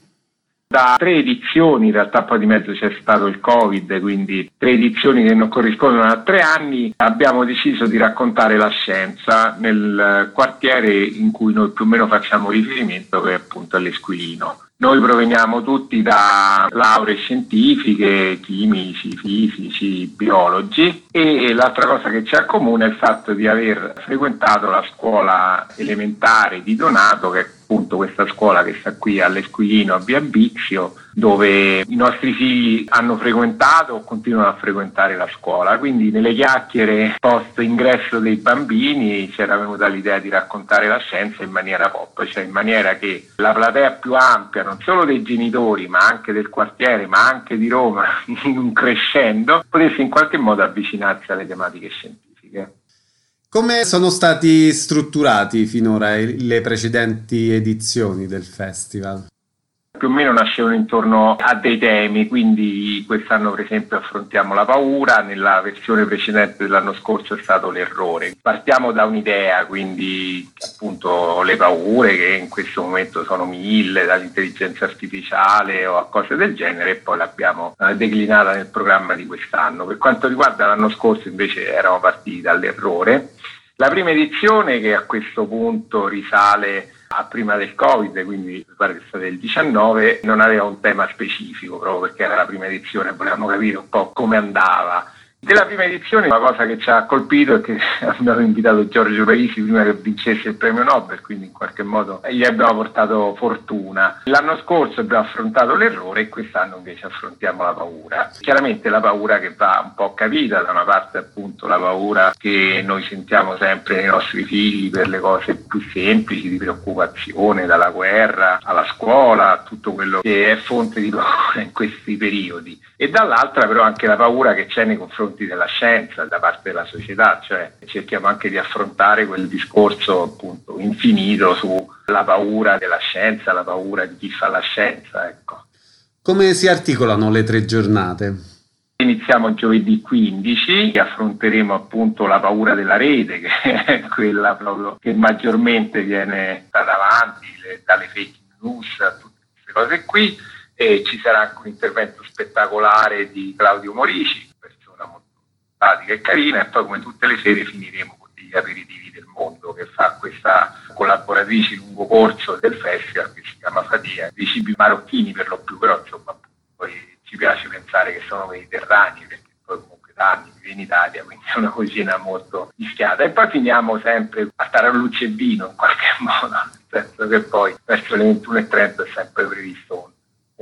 Da tre edizioni, in realtà poi di mezzo c'è stato il Covid, quindi tre edizioni che non corrispondono a tre anni, abbiamo deciso di raccontare la scienza nel quartiere in cui noi più o meno facciamo riferimento, che è appunto l'Esquilino. Noi proveniamo tutti da lauree scientifiche, chimici, fisici, biologi, e l'altra cosa che ci accomuna è il fatto di aver frequentato la scuola elementare di Donato, che è appunto questa scuola che sta qui all'Esquilino a Via Bixio, dove i nostri figli hanno frequentato o continuano a frequentare la scuola. Quindi nelle chiacchiere post ingresso dei bambini c'era venuta l'idea di raccontare la scienza in maniera pop, cioè in maniera che la platea più ampia, non solo dei genitori ma anche del quartiere, ma anche di Roma, in un crescendo, potesse in qualche modo avvicinarsi alle tematiche scientifiche. Come sono stati strutturati finora le precedenti edizioni del festival? Più o meno nascevano intorno a dei temi, quindi quest'anno per esempio affrontiamo la paura, nella versione precedente dell'anno scorso è stato l'errore. Partiamo da un'idea, quindi appunto le paure, che in questo momento sono mille, dall'intelligenza artificiale o a cose del genere, e poi l'abbiamo declinata nel programma di quest'anno. Per quanto riguarda l'anno scorso invece eravamo partiti dall'errore. La prima edizione, che a questo punto risale a prima del Covid, quindi mi pare che sia del diciannove, non aveva un tema specifico, proprio perché era la prima edizione e volevamo capire un po' come andava. Della prima edizione la cosa che ci ha colpito è che abbiamo invitato Giorgio Parisi prima che vincesse il premio Nobel, quindi in qualche modo gli abbiamo portato fortuna. L'anno scorso abbiamo affrontato l'errore e quest'anno invece affrontiamo la paura. Chiaramente la paura che va un po' capita, da una parte appunto la paura che noi sentiamo sempre nei nostri figli per le cose più semplici, di preoccupazione, dalla guerra alla scuola, tutto quello che è fonte di paura in questi periodi, e dall'altra però anche la paura che c'è nei confronti della scienza da parte della società, cioè cerchiamo anche di affrontare quel discorso appunto infinito sulla paura della scienza, la paura di chi fa la scienza, ecco. Come si articolano le tre giornate? Iniziamo giovedì quindici, affronteremo appunto la paura della rete, che è quella proprio che maggiormente viene data avanti le, dalle fake news a tutte queste cose qui, e ci sarà anche un intervento spettacolare di Claudio Morici, persona molto simpatica e carina, e poi come tutte le sere finiremo con gli aperitivi del mondo, che fa questa collaboratrice lungo corso del festival che si chiama Fatia, dei cibi marocchini per lo più, però insomma poi ci piace pensare che sono mediterranei, perché poi comunque da anni vive in Italia, quindi è una cucina molto mischiata. E poi finiamo sempre a Tarallucce e Vino in qualche modo, nel senso che poi verso le ventuno e trenta è sempre previsto un, un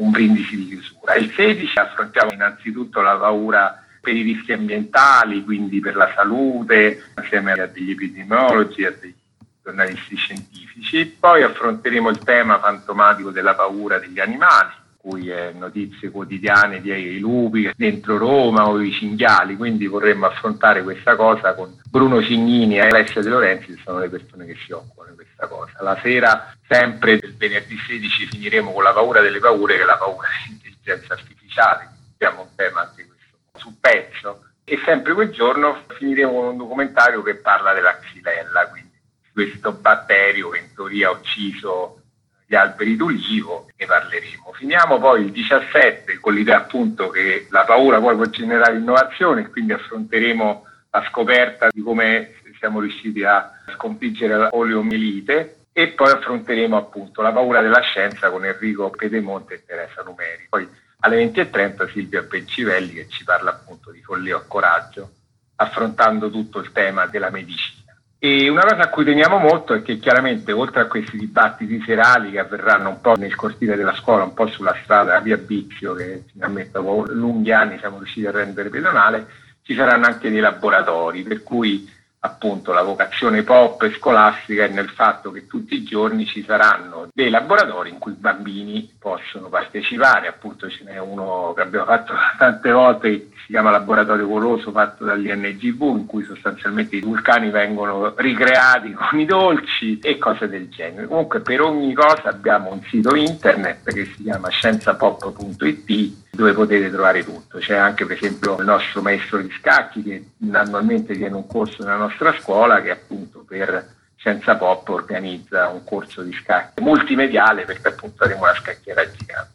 un brindisi di chiusura. Il sedici affrontiamo innanzitutto la paura per i rischi ambientali, quindi per la salute, insieme a degli epidemiologi e a degli giornalisti scientifici. Poi affronteremo il tema fantomatico della paura degli animali, cui è notizie quotidiane di lupi dentro Roma o i cinghiali, quindi vorremmo affrontare questa cosa con Bruno Cignini e Alessia De Lorenzi, che sono le persone che si occupano di questa cosa. La sera, sempre del venerdì sedici, finiremo con la paura delle paure, che è la paura dell'intelligenza artificiale, abbiamo un tema anche questo sul pezzo, e sempre quel giorno finiremo con un documentario che parla della xylella, quindi questo batterio che in teoria ha ucciso gli alberi d'ulivo, ne parleremo. Finiamo poi il diciassette con l'idea appunto che la paura poi può generare innovazione, e quindi affronteremo la scoperta di come siamo riusciti a sconfiggere l'oliomielite, e poi affronteremo appunto la paura della scienza con Enrico Pedemonte e Teresa Numeri. Poi alle venti e trenta Silvia Bencivelli, che ci parla appunto di follia o coraggio, affrontando tutto il tema della medicina. E una cosa a cui teniamo molto è che chiaramente, oltre a questi dibattiti serali che avverranno un po' nel cortile della scuola, un po' sulla strada via Bizio, che finalmente dopo lunghi anni siamo riusciti a rendere pedonale, ci saranno anche dei laboratori, per cui appunto la vocazione pop e scolastica è nel fatto che tutti i giorni ci saranno dei laboratori in cui i bambini possono partecipare. Appunto ce n'è uno che abbiamo fatto tante volte, che si chiama Laboratorio Goloso, fatto dall'I N G V, in cui sostanzialmente i vulcani vengono ricreati con i dolci e cose del genere. Comunque per ogni cosa abbiamo un sito internet che si chiama scienzapop punto it, dove potete trovare tutto. C'è anche per esempio il nostro maestro di scacchi, che annualmente tiene un corso nella nostra scuola, che appunto per Scienza Pop organizza un corso di scacchi multimediale, perché appunto avremo una scacchiera gigante.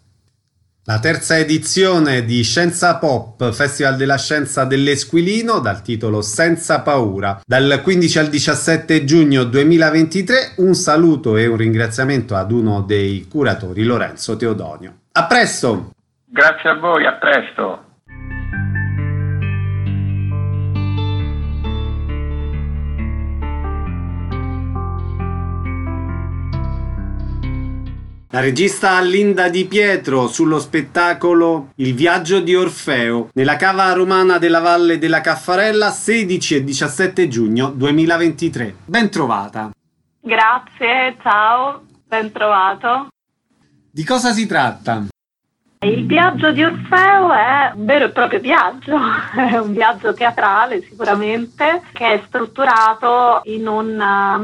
La terza edizione di Scienza Pop, Festival della Scienza dell'Esquilino, dal titolo Senza Paura, dal quindici al diciassette giugno duemilaventitré. Un saluto e un ringraziamento ad uno dei curatori, Lorenzo Teodonio. A presto! Grazie a voi, a presto! La regista Linda Di Pietro sullo spettacolo Il viaggio di Orfeo nella cava romana della Valle della Caffarella, sedici e diciassette giugno duemilaventitré. Ben trovata. Grazie, ciao, ben trovato. Di cosa si tratta? Il viaggio di Orfeo è un vero e proprio viaggio, è un viaggio teatrale sicuramente, che è strutturato in un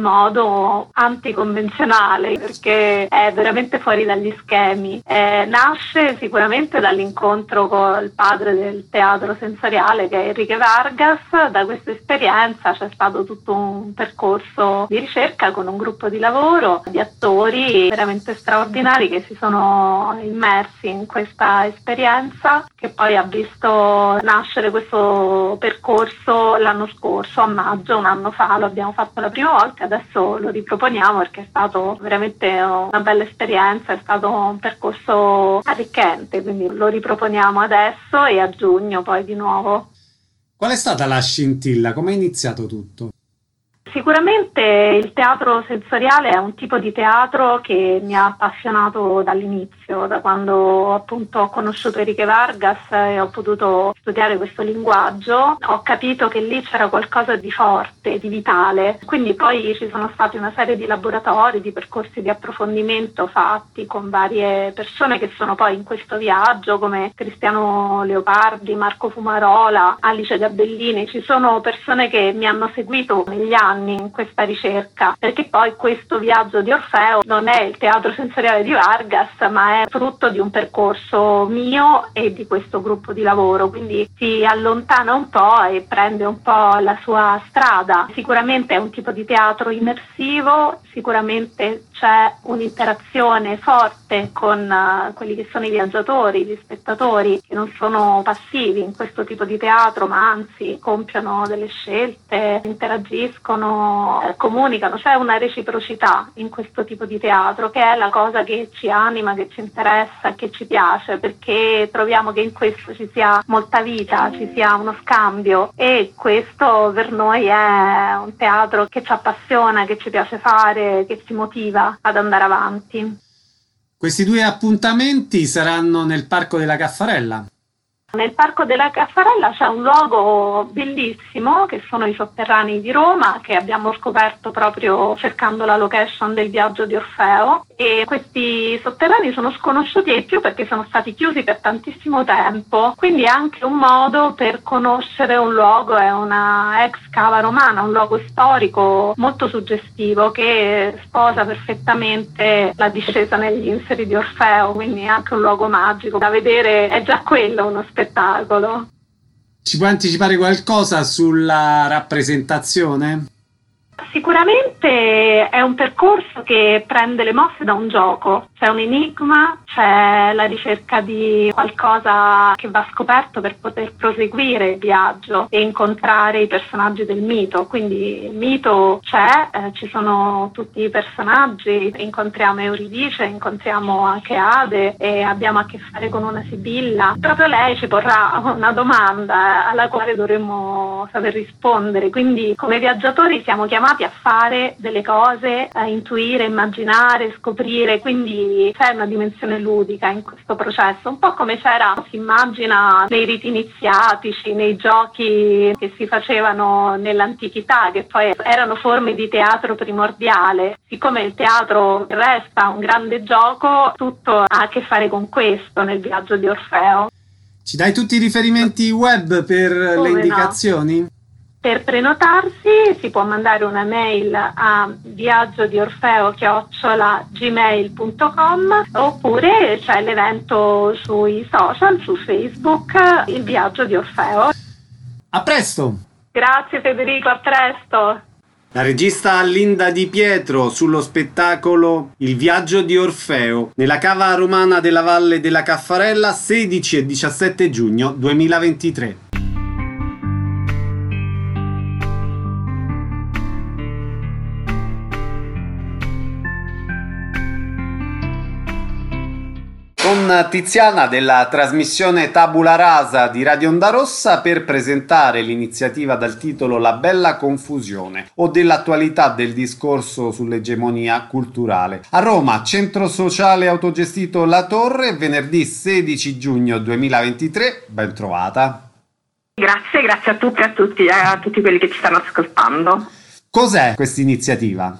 modo anticonvenzionale, perché è veramente fuori dagli schemi. Eh, nasce sicuramente dall'incontro col padre del teatro sensoriale, che è Enrique Vargas. Da questa esperienza c'è stato tutto un percorso di ricerca con un gruppo di lavoro di attori veramente straordinari che si sono immersi in questo questa esperienza, che poi ha visto nascere questo percorso l'anno scorso, a maggio, un anno fa lo abbiamo fatto la prima volta, adesso lo riproponiamo perché è stato veramente una bella esperienza, è stato un percorso arricchente, quindi lo riproponiamo adesso e a giugno poi di nuovo. Qual è stata la scintilla? Come è iniziato tutto? Sicuramente il teatro sensoriale è un tipo di teatro che mi ha appassionato dall'inizio, da quando appunto ho conosciuto Enrique Vargas e ho potuto studiare questo linguaggio. Ho capito che lì c'era qualcosa di forte, di vitale, quindi poi ci sono stati una serie di laboratori, di percorsi di approfondimento fatti con varie persone che sono poi in questo viaggio, come Cristiano Leopardi, Marco Fumarola, Alice Gabellini. Ci sono persone che mi hanno seguito negli anni in questa ricerca, perché poi questo viaggio di Orfeo non è il teatro sensoriale di Vargas, ma è frutto di un percorso mio e di questo gruppo di lavoro, quindi si allontana un po' e prende un po' la sua strada. Sicuramente è un tipo di teatro immersivo, sicuramente c'è un'interazione forte con uh, quelli che sono i viaggiatori, gli spettatori, che non sono passivi in questo tipo di teatro, ma anzi compiono delle scelte, interagiscono, comunicano. C'è una reciprocità in questo tipo di teatro, che è la cosa che ci anima, che ci interessa, che ci piace, perché troviamo che in questo ci sia molta vita, ci sia uno scambio, e questo per noi è un teatro che ci appassiona, che ci piace fare, che ci motiva ad andare avanti. Questi due appuntamenti saranno nel Parco della Caffarella. Nel Parco della Caffarella c'è un luogo bellissimo che sono i sotterranei di Roma, che abbiamo scoperto proprio cercando la location del viaggio di Orfeo, e questi sotterranei sono sconosciuti ai più perché sono stati chiusi per tantissimo tempo, quindi è anche un modo per conoscere un luogo, è una ex cava romana, un luogo storico molto suggestivo che sposa perfettamente la discesa negli inferi di Orfeo, quindi è anche un luogo magico da vedere, è già quello uno spettacolo. Spettacolo. Ci puoi anticipare qualcosa sulla rappresentazione? Sicuramente è un percorso che prende le mosse da un gioco, c'è un enigma, c'è la ricerca di qualcosa che va scoperto per poter proseguire il viaggio e incontrare i personaggi del mito, quindi il mito c'è, eh, ci sono tutti i personaggi, incontriamo Euridice, incontriamo anche Ade e abbiamo a che fare con una Sibilla. Proprio lei ci porrà una domanda alla quale dovremmo saper rispondere, quindi come viaggiatori siamo chiamati a fare delle cose, a intuire, immaginare, scoprire, quindi c'è una dimensione ludica in questo processo, un po' come c'era, si immagina, nei riti iniziatici, nei giochi che si facevano nell'antichità, che poi erano forme di teatro primordiale. Siccome il teatro resta un grande gioco, tutto ha a che fare con questo nel viaggio di Orfeo. Ci dai tutti i riferimenti web per Come le indicazioni? No? Per prenotarsi si può mandare una mail a viaggio di orfeo chiocciola gmail punto com oppure c'è l'evento sui social, su Facebook, il viaggio di Orfeo. A presto! Grazie Federico, a presto! La regista Linda Di Pietro sullo spettacolo Il viaggio di Orfeo nella cava romana della Valle della Caffarella, sedici e diciassette giugno duemilaventitré. Con Tiziana della trasmissione Tabula Rasa di Radio Onda Rossa per presentare l'iniziativa dal titolo La Bella Confusione o dell'attualità del discorso sull'egemonia culturale. A Roma, centro sociale autogestito La Torre, venerdì sedici giugno duemilaventitré, ben trovata. Grazie, grazie a tutti e a tutti, a tutti quelli che ci stanno ascoltando. Cos'è questa iniziativa?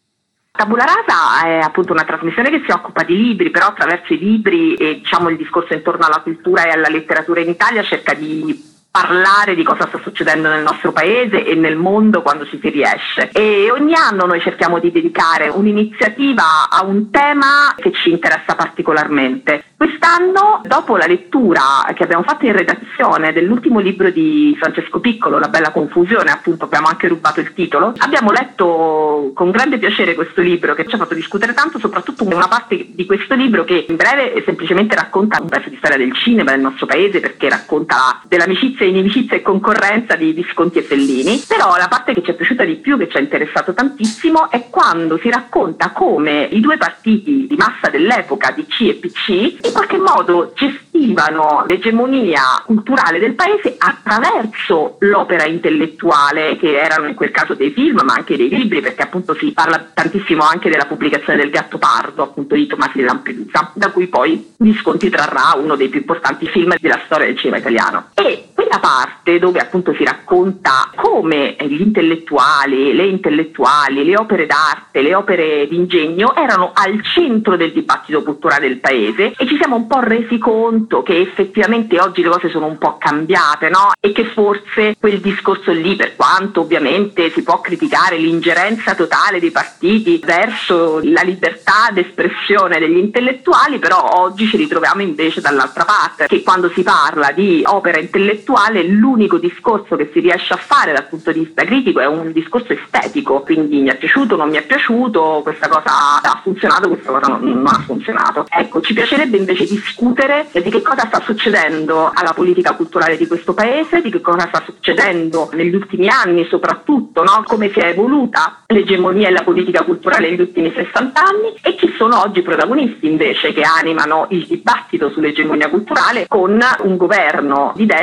Tabula Rasa è appunto una trasmissione che si occupa di libri, però attraverso i libri e diciamo il discorso intorno alla cultura e alla letteratura in Italia cerca di parlare di cosa sta succedendo nel nostro paese e nel mondo quando ci si riesce. E ogni anno noi cerchiamo di dedicare un'iniziativa a un tema che ci interessa particolarmente. Quest'anno, dopo la lettura che abbiamo fatto in redazione dell'ultimo libro di Francesco Piccolo, La Bella Confusione, appunto abbiamo anche rubato il titolo, abbiamo letto con grande piacere questo libro che ci ha fatto discutere tanto, soprattutto una parte di questo libro che in breve semplicemente racconta un pezzo di storia del cinema del nostro paese, perché racconta dell'amicizia, inimicizia e concorrenza di Visconti e Fellini. Però la parte che ci è piaciuta di più, che ci ha interessato tantissimo, è quando si racconta come i due partiti di massa dell'epoca, D C e P C, in qualche modo gestivano l'egemonia culturale del paese attraverso l'opera intellettuale, che erano in quel caso dei film ma anche dei libri, perché appunto si parla tantissimo anche della pubblicazione del Gattopardo, appunto di Tomasi di Lampedusa, da cui poi Visconti trarrà uno dei più importanti film della storia del cinema italiano. E quella parte dove appunto si racconta come gli intellettuali, le intellettuali, le opere d'arte, le opere d'ingegno erano al centro del dibattito culturale del paese, e ci siamo un po' resi conto che effettivamente oggi le cose sono un po' cambiate, no? E che forse quel discorso lì, per quanto ovviamente si può criticare l'ingerenza totale dei partiti verso la libertà d'espressione degli intellettuali, però oggi ci ritroviamo invece dall'altra parte, che quando si parla di opera intellettuale l'unico discorso che si riesce a fare dal punto di vista critico è un discorso estetico, quindi mi è piaciuto, non mi è piaciuto, questa cosa ha funzionato, questa cosa non, non ha funzionato. Ecco, ci piacerebbe invece discutere di che cosa sta succedendo alla politica culturale di questo paese, di che cosa sta succedendo negli ultimi anni soprattutto, no? Come si è evoluta l'egemonia e la politica culturale negli ultimi sessanta anni, e chi sono oggi i protagonisti invece che animano il dibattito sull'egemonia culturale, con un governo di destra che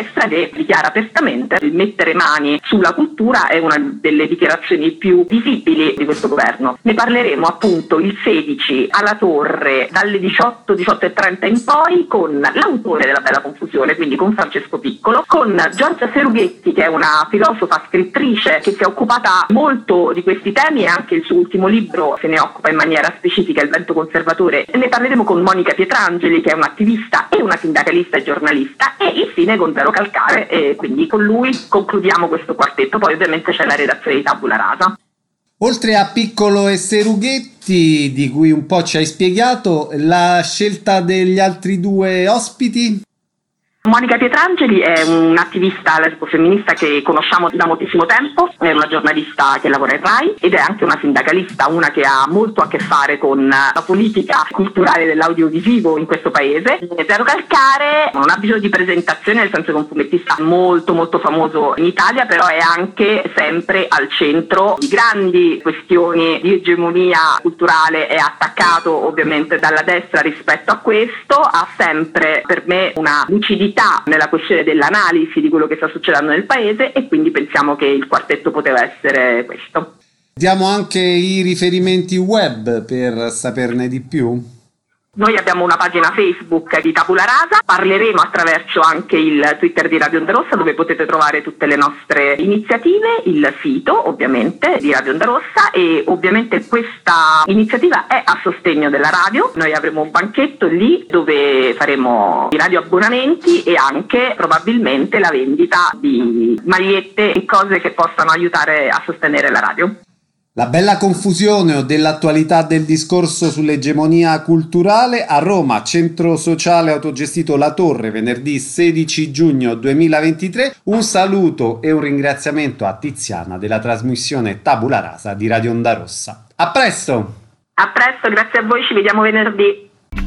che dichiara apertamente il mettere mani sulla cultura è una delle dichiarazioni più visibili di questo governo. Ne parleremo appunto il sedici alla Torre dalle diciotto, diciotto e trenta in poi con l'autore della Bella Confusione, quindi con Francesco Piccolo, con Giorgia Serughetti, che è una filosofa scrittrice che si è occupata molto di questi temi e anche il suo ultimo libro se ne occupa in maniera specifica, Il vento conservatore. Ne parleremo con Monica Pietrangeli, che è un'attivista e una sindacalista e giornalista, e infine con Vero Calcare, e quindi con lui concludiamo questo quartetto. Poi ovviamente c'è la redazione di Tabula Rasa. Oltre a Piccolo e Serughetti, di cui un po' ci hai spiegato, la scelta degli altri due ospiti? Monica Pietrangeli è un'attivista lesbo-femminista che conosciamo da moltissimo tempo, è una giornalista che lavora in Rai ed è anche una sindacalista, una che ha molto a che fare con la politica culturale dell'audiovisivo in questo paese. Vero Calcare non ha bisogno di presentazione, nel senso che è un fumettista molto molto famoso in Italia, però è anche sempre al centro di grandi questioni di egemonia culturale, è attaccato ovviamente dalla destra rispetto a questo, ha sempre per me una lucidità nella questione dell'analisi di quello che sta succedendo nel paese, e quindi pensiamo che il quartetto poteva essere questo. Diamo anche i riferimenti web per saperne di più. Noi abbiamo una pagina Facebook di Tabula Rasa, parleremo attraverso anche il Twitter di Radio Onda Rossa, dove potete trovare tutte le nostre iniziative, il sito ovviamente di Radio Onda Rossa, e ovviamente questa iniziativa è a sostegno della radio. Noi avremo un banchetto lì dove faremo i radioabbonamenti e anche probabilmente la vendita di magliette e cose che possano aiutare a sostenere la radio. La Bella Confusione o dell'attualità del discorso sull'egemonia culturale a Roma, centro sociale autogestito La Torre, venerdì sedici giugno duemilaventitré. Un saluto e un ringraziamento a Tiziana della trasmissione Tabula Rasa di Radio Onda Rossa. A presto! A presto, grazie a voi, ci vediamo venerdì.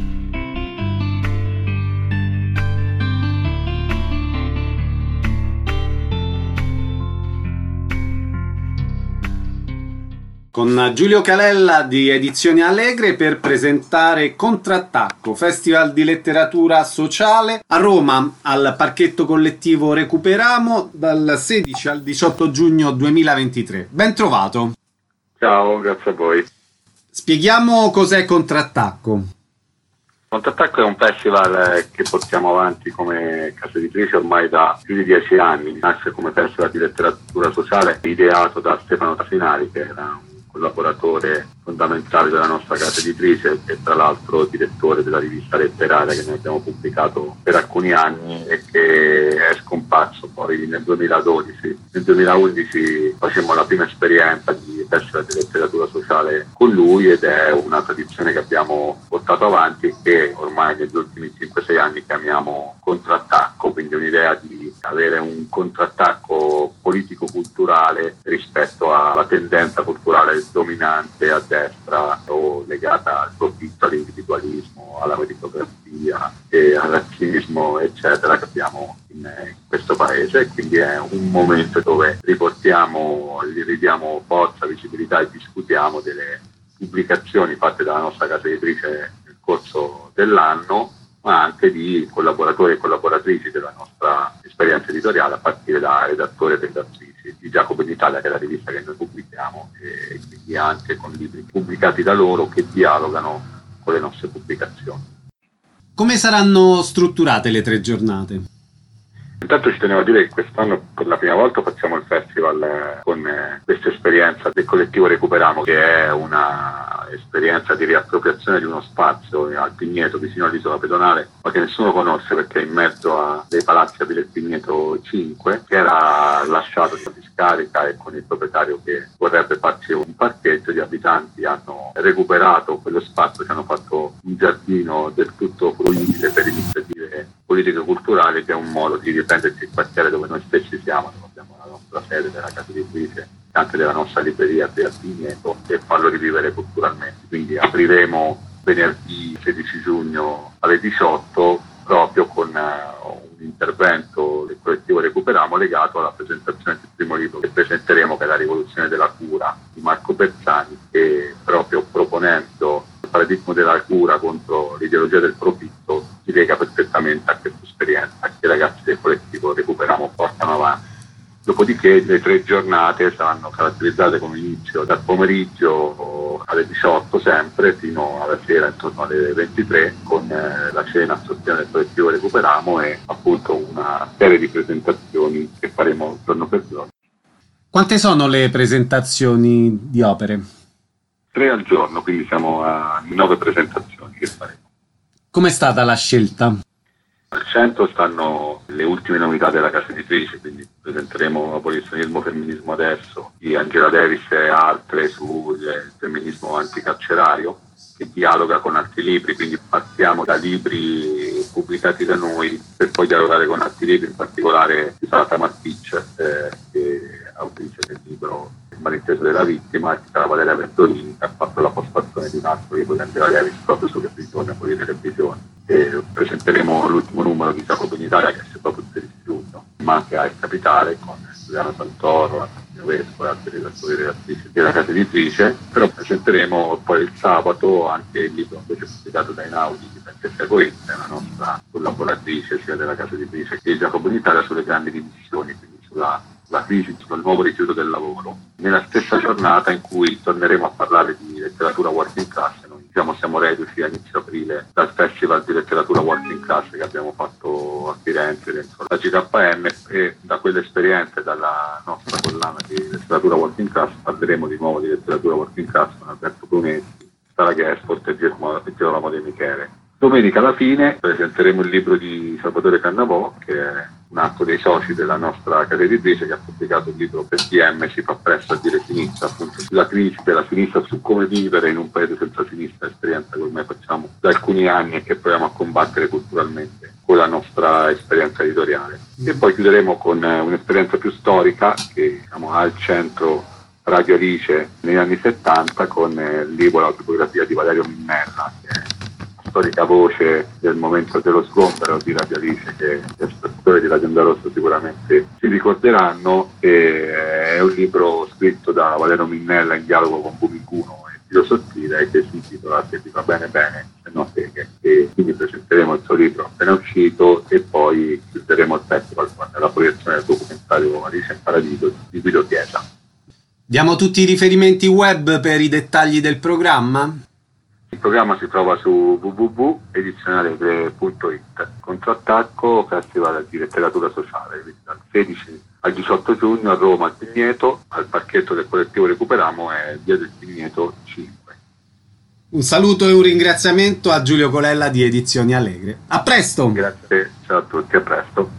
Con Giulio Calella di Edizioni Allegre per presentare Contrattacco, festival di letteratura sociale a Roma al Parchetto Collettivo Recuperamo dal sedici al diciotto giugno duemilaventitré. Ben trovato. Ciao, grazie a voi. Spieghiamo cos'è Contrattacco. Contrattacco è un festival che portiamo avanti come casa editrice ormai da più di dieci anni. Nasce come festival di letteratura sociale ideato da Stefano Tafinari, che era un collaboratore fondamentale della nostra casa editrice e tra l'altro direttore della rivista letteraria che noi abbiamo pubblicato per alcuni anni e che è scomparso poi nel duemiladodici. Nel duemilaundici facemmo la prima esperienza di festival di letteratura sociale con lui ed è una tradizione che abbiamo portato avanti e che ormai negli ultimi cinque sei anni chiamiamo Contrattacco, quindi un'idea di avere un contrattacco politico-culturale rispetto alla tendenza culturale dominante a destra o legata al profitto, all'individualismo, alla meritocrazia e al razzismo, eccetera, che abbiamo in questo paese. Quindi è un momento dove riportiamo, gli ridiamo forza, visibilità e discutiamo delle pubblicazioni fatte dalla nostra casa editrice nel corso dell'anno, ma anche di collaboratori e collaboratrici della nostra esperienza editoriale, a partire da redattori e redattrici di Giacomo in Italia, che è la rivista che noi pubblichiamo, e quindi anche con libri pubblicati da loro che dialogano con le nostre pubblicazioni. Come saranno strutturate le tre giornate? Intanto ci tenevo a dire che quest'anno per la prima volta facciamo il festival con questa esperienza del collettivo Recuperamo, che è una esperienza di riappropriazione di uno spazio al Pigneto, vicino all'isola pedonale, ma che nessuno conosce perché è in mezzo a dei palazzi a Villa del Pigneto cinque, che era lasciato in discarica, e con il proprietario che vorrebbe farci un parcheggio, gli abitanti hanno recuperato quello spazio, che hanno fatto un giardino del tutto fruibile per iniziative politiche e culturali, che è un modo di riprenderci il quartiere dove noi stessi siamo, dove abbiamo la nostra sede della casa editrice, anche della nostra libreria del Pigneto, e farlo rivivere culturalmente. Quindi apriremo venerdì sedici giugno alle diciotto proprio con uh, un intervento del collettivo Recuperamo legato alla presentazione del primo libro che presenteremo, che è La rivoluzione della cura di Marco Bersani, che proprio proponendo il paradigma della cura contro l'ideologia del profitto si lega perfettamente a questa esperienza che i ragazzi del collettivo Recuperamo dopodiché le tre giornate saranno caratterizzate come inizio dal pomeriggio alle diciotto sempre fino alla sera intorno alle ventitré, con eh, la cena a sostegno del collettivo Recuperamo e appunto una serie di presentazioni che faremo giorno per giorno. Quante sono le presentazioni di opere? Tre al giorno, quindi siamo a nove presentazioni che faremo. Com'è stata la scelta? Al centro stanno le ultime novità della casa editrice, quindi presenteremo Abolizionismo, Femminismo Adesso di Angela Davis e altre sul femminismo anticarcerario, che dialoga con altri libri, quindi partiamo da libri pubblicati da noi per poi dialogare con altri libri, in particolare di Sara Marticcia, eh, che è autrice del libro Il malinteso della vittima, e di Valeria Venturini, che ha fatto la postfazione di un altro libro di Angela Davis proprio sulle prigioni, pulire le prigioni. E presenteremo l'ultimo numero di Giacomo in Italia, che è proprio il tredici giugno, ma anche a Il Capitale con Giuliano Santoro, Antonio Vesco e altri redattori e redattrici della casa editrice. Però presenteremo poi il sabato anche il libro invece pubblicato da Einaudi di Francesca Coetta, la nostra collaboratrice sia della casa editrice che di Giacomo in Italia, sulle grandi divisioni, quindi sulla la crisi, sul nuovo rifiuto del lavoro. Nella stessa giornata in cui torneremo a parlare di letteratura working class, noi diciamo, siamo reduci a inizio aprile dal Festival di letteratura working class che abbiamo fatto a Firenze dentro la G K M, e da quell'esperienza e dalla nostra collana di letteratura working class parleremo di nuovo di letteratura working class con Alberto Brunetti, Sara Gesport e Girolamo De Michele. Domenica alla fine presenteremo il libro di Salvatore Cannavò, che è un altro dei soci della nostra casa editrice, che ha pubblicato il libro Per P M si fa presto a dire sinistra, appunto sulla crisi della sinistra, su come vivere in un paese senza sinistra, esperienza che ormai facciamo da alcuni anni e che proviamo a combattere culturalmente con la nostra esperienza editoriale. E poi chiuderemo con un'esperienza più storica che diciamo, ha al centro Radio Alice negli anni settanta, con il libro L'autobiografia di Valerio Minnella, che è storica voce del momento dello sgombero di Radio Alice, che gli ascoltatori di Radio Onda Rossa sicuramente si ricorderanno. E è un libro scritto da Valerio Minnella in dialogo con Bumicuno e Tiro Sottile, che si intitola Se ti va bene bene, se no seghe, e quindi presenteremo il suo libro appena uscito e poi chiuderemo il festival con la proiezione del documentario Alice in Paradiso di Guido Chiesa. Diamo tutti i riferimenti web per i dettagli del programma? Il programma si trova su w w w punto edizionealegre punto i t. Contrattacco, Festival di letteratura sociale, dal sedici al diciotto giugno a Roma al Pigneto, al parchetto del collettivo Recuperamo e via del Pigneto cinque. Un saluto e un ringraziamento a Giulio Colella di Edizioni Allegre. A presto! Grazie, ciao a tutti, a presto.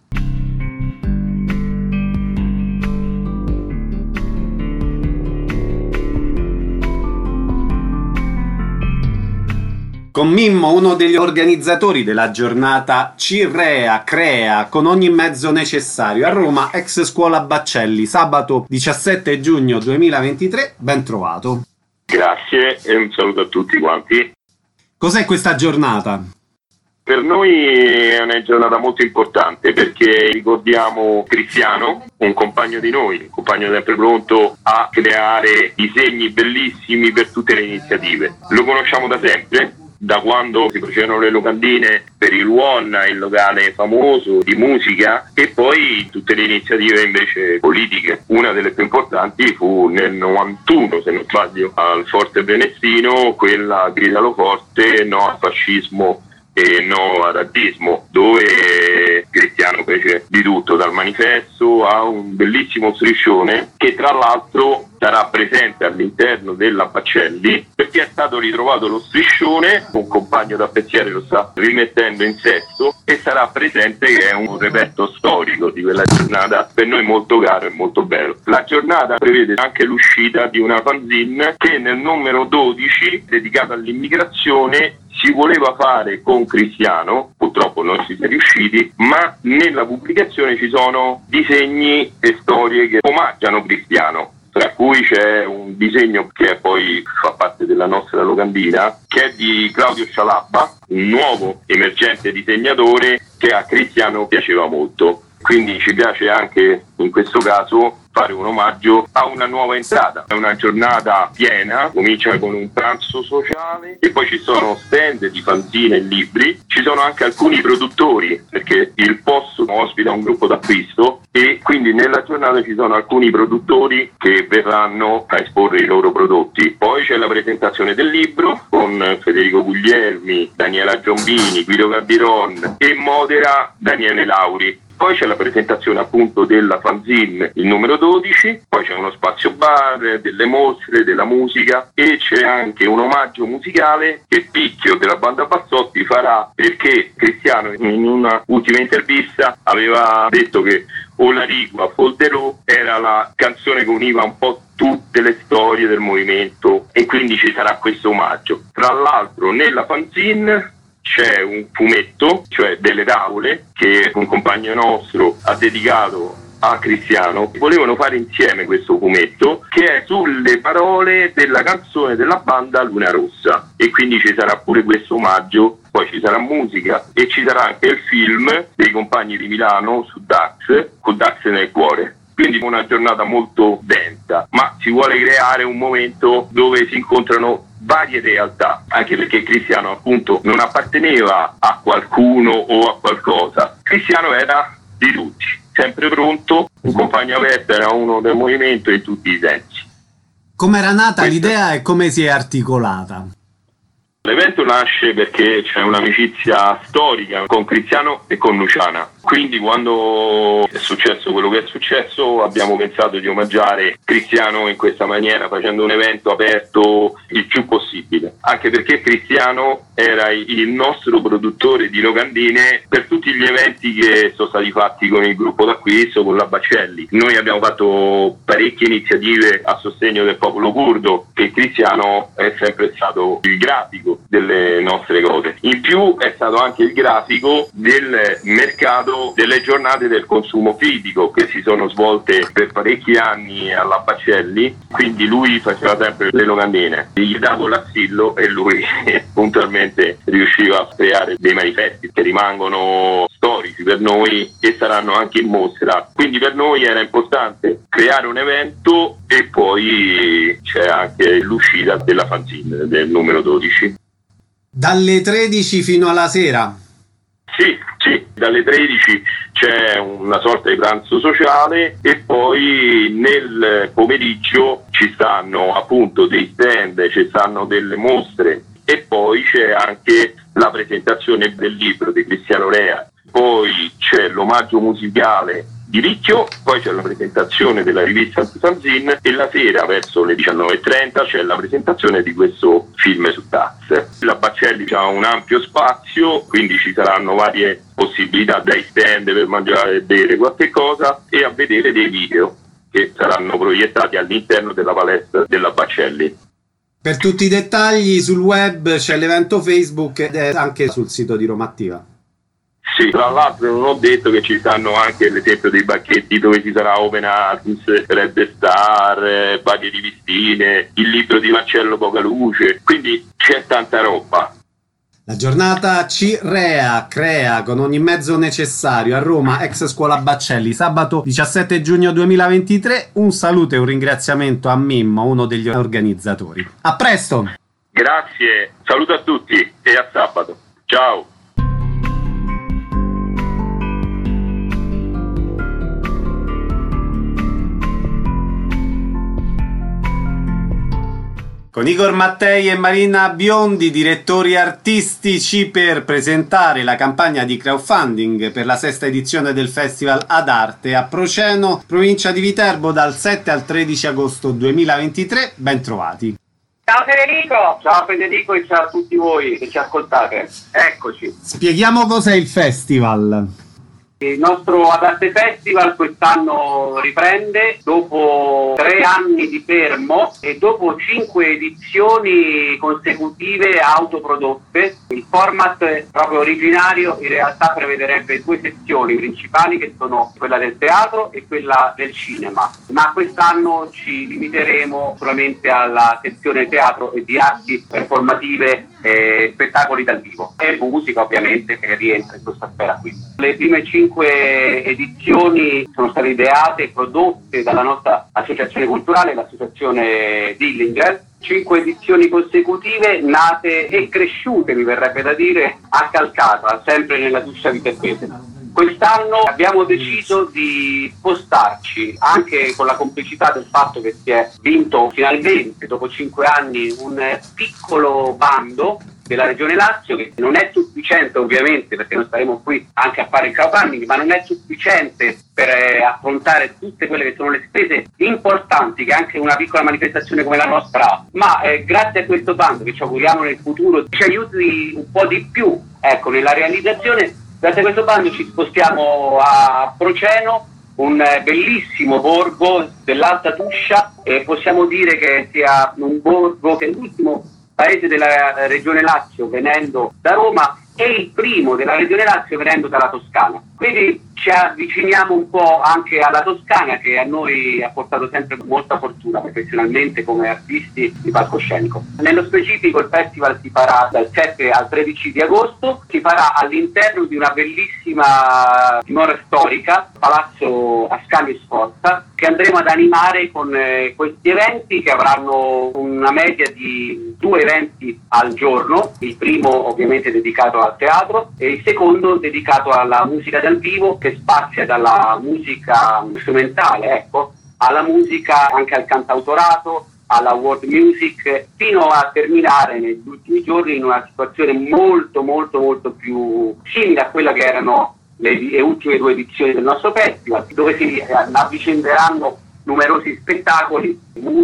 Con Mimmo, uno degli organizzatori della giornata Cirrea Crea con ogni mezzo necessario a Roma, ex scuola Baccelli, sabato diciassette giugno duemilaventitré. Ben trovato. Grazie e un saluto a tutti quanti. Cos'è questa giornata? Per noi è una giornata molto importante perché ricordiamo Cristiano, un compagno di noi, un compagno sempre pronto a creare disegni bellissimi per tutte le iniziative. Lo conosciamo da sempre, da quando si facevano le locandine per il One, il locale famoso di musica, e poi tutte le iniziative invece politiche. Una delle più importanti fu nel novantuno, se non sbaglio, al Forte Benestino, quella Gridalo Forte, no al fascismo e no al razzismo, dove Cristiano fece di tutto, dal manifesto a un bellissimo striscione che tra l'altro sarà presente all'interno della Baccelli, perché è stato ritrovato lo striscione, un compagno da pensiero lo sta rimettendo in sesto, e sarà presente, che è un reperto storico di quella giornata per noi molto caro e molto bello. La giornata prevede anche l'uscita di una fanzine che nel numero dodici, dedicata all'immigrazione, si voleva fare con Cristiano, purtroppo non ci si è riusciti, ma nella pubblicazione ci sono disegni e storie che omaggiano Cristiano, tra cui c'è un disegno che poi fa parte della nostra locandina, che è di Claudio Scialappa, un nuovo emergente disegnatore che a Cristiano piaceva molto. Quindi ci piace anche in questo caso fare un omaggio a una nuova entrata. È una giornata piena, comincia con un pranzo sociale e poi ci sono stand di fanzine e libri, ci sono anche alcuni produttori perché il posto ospita un gruppo d'acquisto e quindi nella giornata ci sono alcuni produttori che verranno a esporre i loro prodotti. Poi c'è la presentazione del libro con Federico Guglielmi, Daniela Giombini, Guido Gabiron e modera Daniele Lauri. Poi c'è la presentazione appunto della fanzine, il numero dodici, poi c'è uno spazio bar, delle mostre, della musica e c'è anche un omaggio musicale che Picchio della banda Bassotti farà perché Cristiano in una ultima intervista aveva detto che O la Rigua Folderò era la canzone che univa un po' tutte le storie del movimento e quindi ci sarà questo omaggio. Tra l'altro nella fanzine c'è un fumetto, cioè delle tavole, che un compagno nostro ha dedicato a Cristiano. Volevano fare insieme questo fumetto che è sulle parole della canzone della banda Luna Rossa e quindi ci sarà pure questo omaggio. Poi ci sarà musica e ci sarà anche il film dei compagni di Milano su Dax, con Dax nel cuore. Quindi una giornata molto densa, ma si vuole creare un momento dove si incontrano varie realtà, anche perché Cristiano appunto non apparteneva a qualcuno o a qualcosa. Cristiano era di tutti, sempre pronto, un compagno aperto, era uno del movimento in tutti i sensi. Come era nata Questo... l'idea e come si è articolata? L'evento nasce perché c'è un'amicizia storica con Cristiano e con Luciana. Quindi quando è successo quello che è successo abbiamo pensato di omaggiare Cristiano in questa maniera, facendo un evento aperto il più possibile. Anche perché Cristiano era il nostro produttore di locandine per tutti gli eventi che sono stati fatti con il gruppo d'acquisto, con la Baccelli. Noi abbiamo fatto parecchie iniziative a sostegno del popolo curdo, che Cristiano è sempre stato il grafico delle nostre cose. In più è stato anche il grafico del mercato delle giornate del consumo critico che si sono svolte per parecchi anni alla Baccelli, quindi lui faceva sempre le locandine, gli davo l'assillo e lui puntualmente riusciva a creare dei manifesti che rimangono storici per noi e saranno anche in mostra. Quindi per noi era importante creare un evento e poi c'è anche l'uscita della fanzine del numero dodici. Dalle tredici fino alla sera? Sì, sì, dalle tredici c'è una sorta di pranzo sociale e poi nel pomeriggio ci stanno appunto dei stand, ci stanno delle mostre e poi c'è anche la presentazione del libro di Cristiano Rea, poi c'è l'omaggio musicale di Ricchio, poi c'è la presentazione della rivista Fanzine e la sera verso le diciannove e trenta c'è la presentazione di questo film su Taz. La Baccelli ha un ampio spazio, quindi ci saranno varie possibilità dai stand per mangiare e bere qualche cosa e a vedere dei video che saranno proiettati all'interno della palestra della Baccelli. Per tutti i dettagli sul web c'è l'evento Facebook ed è anche sul sito di Roma Attiva. Sì, tra l'altro non ho detto che ci stanno anche l'esempio dei banchetti dove ci sarà Open Arms, Red Star, varie rivistine, il libro di Marcello Pocaluce, quindi c'è tanta roba. La giornata C-Rea crea con ogni mezzo necessario a Roma, ex scuola Baccelli, sabato diciassette giugno duemilaventitré. Un saluto e un ringraziamento a Mimmo, uno degli organizzatori. A presto! Grazie, saluto a tutti e a sabato. Ciao! Con Igor Mattei e Marina Biondi, direttori artistici, per presentare la campagna di crowdfunding per la sesta edizione del Festival Ad Arte a Proceno, provincia di Viterbo, dal sette al tredici agosto duemilaventitré. Ben trovati. Ciao Federico! Ciao Federico e ciao a tutti voi che ci ascoltate. Eccoci. Spieghiamo cos'è il festival. Il nostro Ad Arte Festival quest'anno riprende dopo tre anni di fermo e dopo cinque edizioni consecutive autoprodotte. Il format proprio originario in realtà prevederebbe due sezioni principali, che sono quella del teatro e quella del cinema, ma quest'anno ci limiteremo solamente alla sezione teatro e di arti performative eh, spettacoli dal vivo e musica ovviamente che rientra in questa sfera qui. Le prime cinque edizioni sono state ideate e prodotte dalla nostra associazione culturale, l'associazione Dillinger. Cinque edizioni consecutive nate e cresciute, mi verrebbe da dire, a Calcata, sempre nella Duscia Viterbese. Quest'anno abbiamo deciso di spostarci, anche con la complicità del fatto che si è vinto finalmente, dopo cinque anni, un piccolo bando della Regione Lazio, che non è sufficiente ovviamente, perché noi staremo qui anche a fare il crowdfunding, ma non è sufficiente per eh, affrontare tutte quelle che sono le spese importanti che anche una piccola manifestazione come la nostra ha. Ma eh, grazie a questo bando, che ci auguriamo nel futuro ci aiuti un po' di più, ecco, nella realizzazione, grazie a questo bando ci spostiamo a Proceno, un bellissimo borgo dell'Alta Tuscia, e possiamo dire che sia un borgo che è l'ultimo paese della regione Lazio venendo da Roma e il primo della regione Lazio venendo dalla Toscana. Quindi ci avviciniamo un po' anche alla Toscana, che a noi ha portato sempre molta fortuna professionalmente come artisti di palcoscenico. Nello specifico il festival si farà dal sette al tredici di agosto, si farà all'interno di una bellissima dimora storica, Palazzo Ascanio Sforza, che andremo ad animare con eh, questi eventi che avranno una media di due eventi al giorno, il primo ovviamente dedicato al teatro e il secondo dedicato alla musica dal vivo, che spazia dalla musica strumentale, ecco, alla musica anche al cantautorato, alla world music, fino a terminare negli ultimi giorni in una situazione molto molto molto più simile a quella che erano le, le ultime due edizioni del nostro festival, dove si avvicenderanno numerosi spettacoli,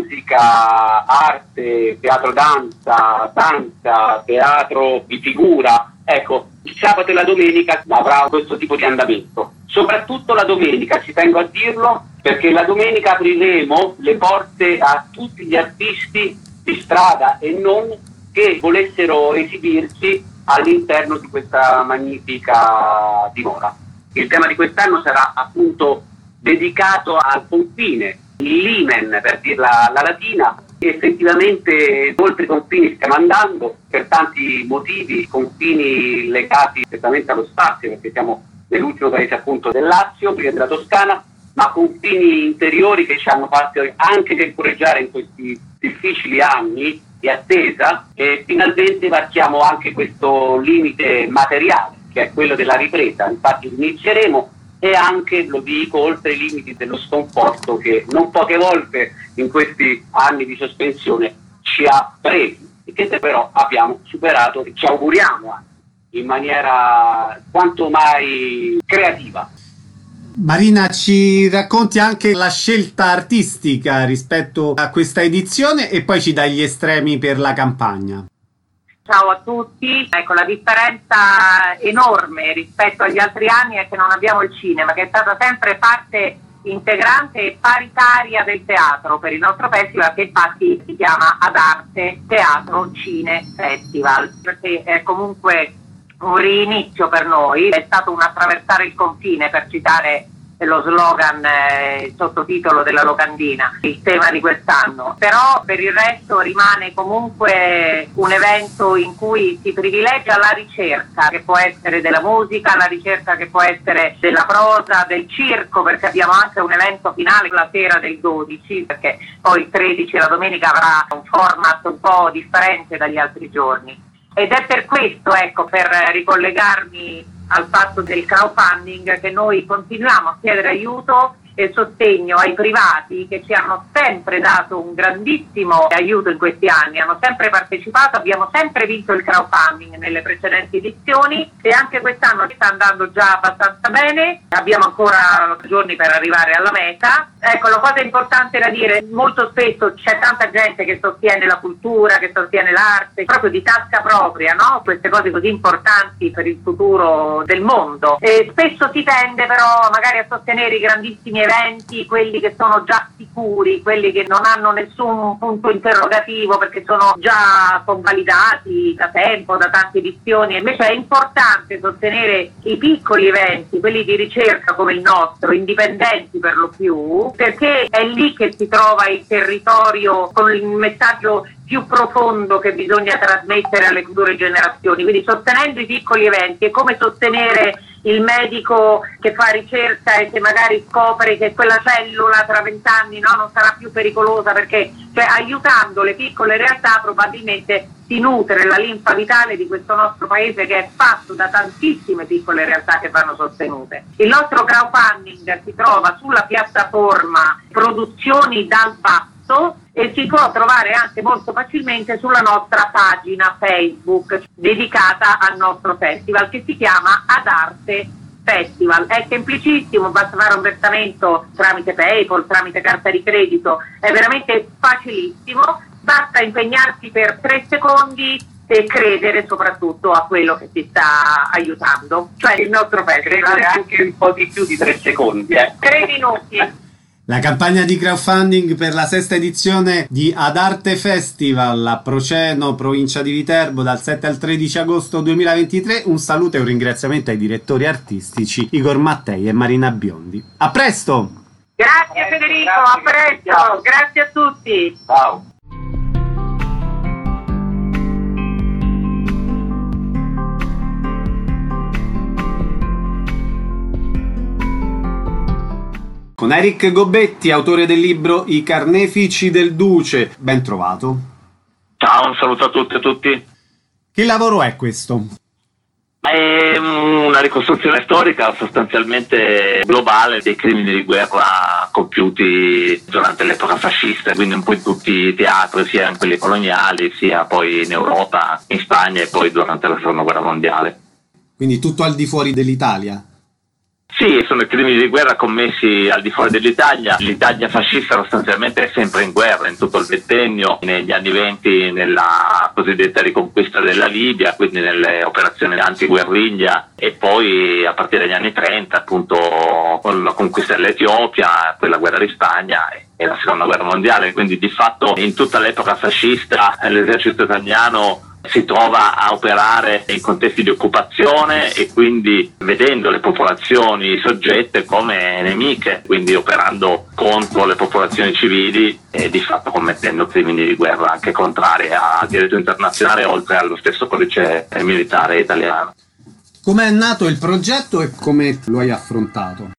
musica, arte, teatro danza, danza, teatro di figura. Ecco, il sabato e la domenica avrà questo tipo di andamento. Soprattutto la domenica, ci tengo a dirlo, perché la domenica apriremo le porte a tutti gli artisti di strada e non che volessero esibirsi all'interno di questa magnifica dimora. Il tema di quest'anno sarà appunto dedicato al confine, il limen per dirla la latina. Effettivamente oltre i confini stiamo andando per tanti motivi, confini legati direttamente allo spazio, perché siamo nell'ultimo paese appunto del Lazio, prima della Toscana, ma confini interiori che ci hanno fatto anche temporeggiare in questi difficili anni di attesa, e finalmente varchiamo anche questo limite materiale che è quello della ripresa. Infatti inizieremo, e anche, lo dico, oltre i limiti dello sconforto che non poche volte in questi anni di sospensione ci ha presi, e che però abbiamo superato e ci auguriamo anche in maniera quanto mai creativa. Marina, ci racconti anche la scelta artistica rispetto a questa edizione e poi ci dai gli estremi per la campagna. Ciao a tutti, ecco, la differenza enorme rispetto agli altri anni è che non abbiamo il cinema, che è stata sempre parte integrante e paritaria del teatro per il nostro festival, che infatti si chiama Ad Arte Teatro Cine Festival, perché è comunque un rinizio per noi, è stato un attraversare il confine, per citare lo slogan, eh, il sottotitolo della locandina, il tema di quest'anno. Però per il resto rimane comunque un evento in cui si privilegia la ricerca, che può essere della musica, la ricerca che può essere della prosa, del circo, perché abbiamo anche un evento finale la sera del dodici, perché poi il tredici, la domenica, avrà un format un po' differente dagli altri giorni. Ed è per questo, ecco, per ricollegarmi al fatto del crowdfunding, che noi continuiamo a chiedere aiuto e sostegno ai privati che ci hanno sempre dato un grandissimo aiuto in questi anni, hanno sempre partecipato, abbiamo sempre vinto il crowdfunding nelle precedenti edizioni e anche quest'anno sta andando già abbastanza bene, abbiamo ancora giorni per arrivare alla meta. Ecco, la cosa importante da dire, molto spesso c'è tanta gente che sostiene la cultura, che sostiene l'arte, proprio di tasca propria, no? Queste cose così importanti per il futuro del mondo, e spesso si tende però magari a sostenere i grandissimi eventi, quelli che sono già sicuri, quelli che non hanno nessun punto interrogativo perché sono già convalidati da tempo, da tante edizioni. Invece è importante sostenere i piccoli eventi, quelli di ricerca come il nostro, indipendenti per lo più, perché è lì che si trova il territorio con il messaggio più profondo che bisogna trasmettere alle future generazioni. Quindi sostenendo i piccoli eventi è come sostenere il medico che fa ricerca e che magari scopre che quella cellula tra vent'anni no, non sarà più pericolosa, perché cioè, aiutando le piccole realtà probabilmente si nutre la linfa vitale di questo nostro paese, che è fatto da tantissime piccole realtà che vanno sostenute. Il nostro crowdfunding si trova sulla piattaforma Produzioni dal Basso e si può trovare anche molto facilmente sulla nostra pagina Facebook dedicata al nostro festival, che si chiama Ad Arte Festival. È semplicissimo, basta fare un versamento tramite PayPal, tramite carta di credito, è veramente facilissimo, basta impegnarsi per tre secondi e credere soprattutto a quello che ti sta aiutando, cioè il nostro festival. Credere anche un po' di più di tre secondi, eh. Tre minuti. La campagna di crowdfunding per la sesta edizione di Ad Arte Festival a Proceno, provincia di Viterbo, dal sette al tredici agosto duemilaventitré. Un saluto e un ringraziamento ai direttori artistici Igor Mattei e Marina Biondi. A presto! Grazie Federico, a presto, grazie a tutti. Ciao. Con Eric Gobetti, autore del libro I Carnefici del Duce. Ben trovato. Ciao, un saluto a tutte e a tutti. Che lavoro è questo? È una ricostruzione storica sostanzialmente globale dei crimini di guerra compiuti durante l'epoca fascista, quindi un po' in tutti i teatri, sia in quelli coloniali, sia poi in Europa, in Spagna e poi durante la seconda guerra mondiale. Quindi tutto al di fuori dell'Italia? Sì, sono i crimini di guerra commessi al di fuori dell'Italia. L'Italia fascista sostanzialmente è sempre in guerra in tutto il ventennio, negli anni venti nella cosiddetta riconquista della Libia, quindi nelle operazioni antiguerriglia, e poi a partire dagli anni trenta appunto con la conquista dell'Etiopia, poi la guerra di Spagna e la seconda guerra mondiale. Quindi di fatto in tutta l'epoca fascista l'esercito italiano si trova a operare in contesti di occupazione e quindi vedendo le popolazioni soggette come nemiche, quindi operando contro le popolazioni civili e di fatto commettendo crimini di guerra anche contrari al diritto internazionale oltre allo stesso codice militare italiano. Come è nato il progetto e come lo hai affrontato?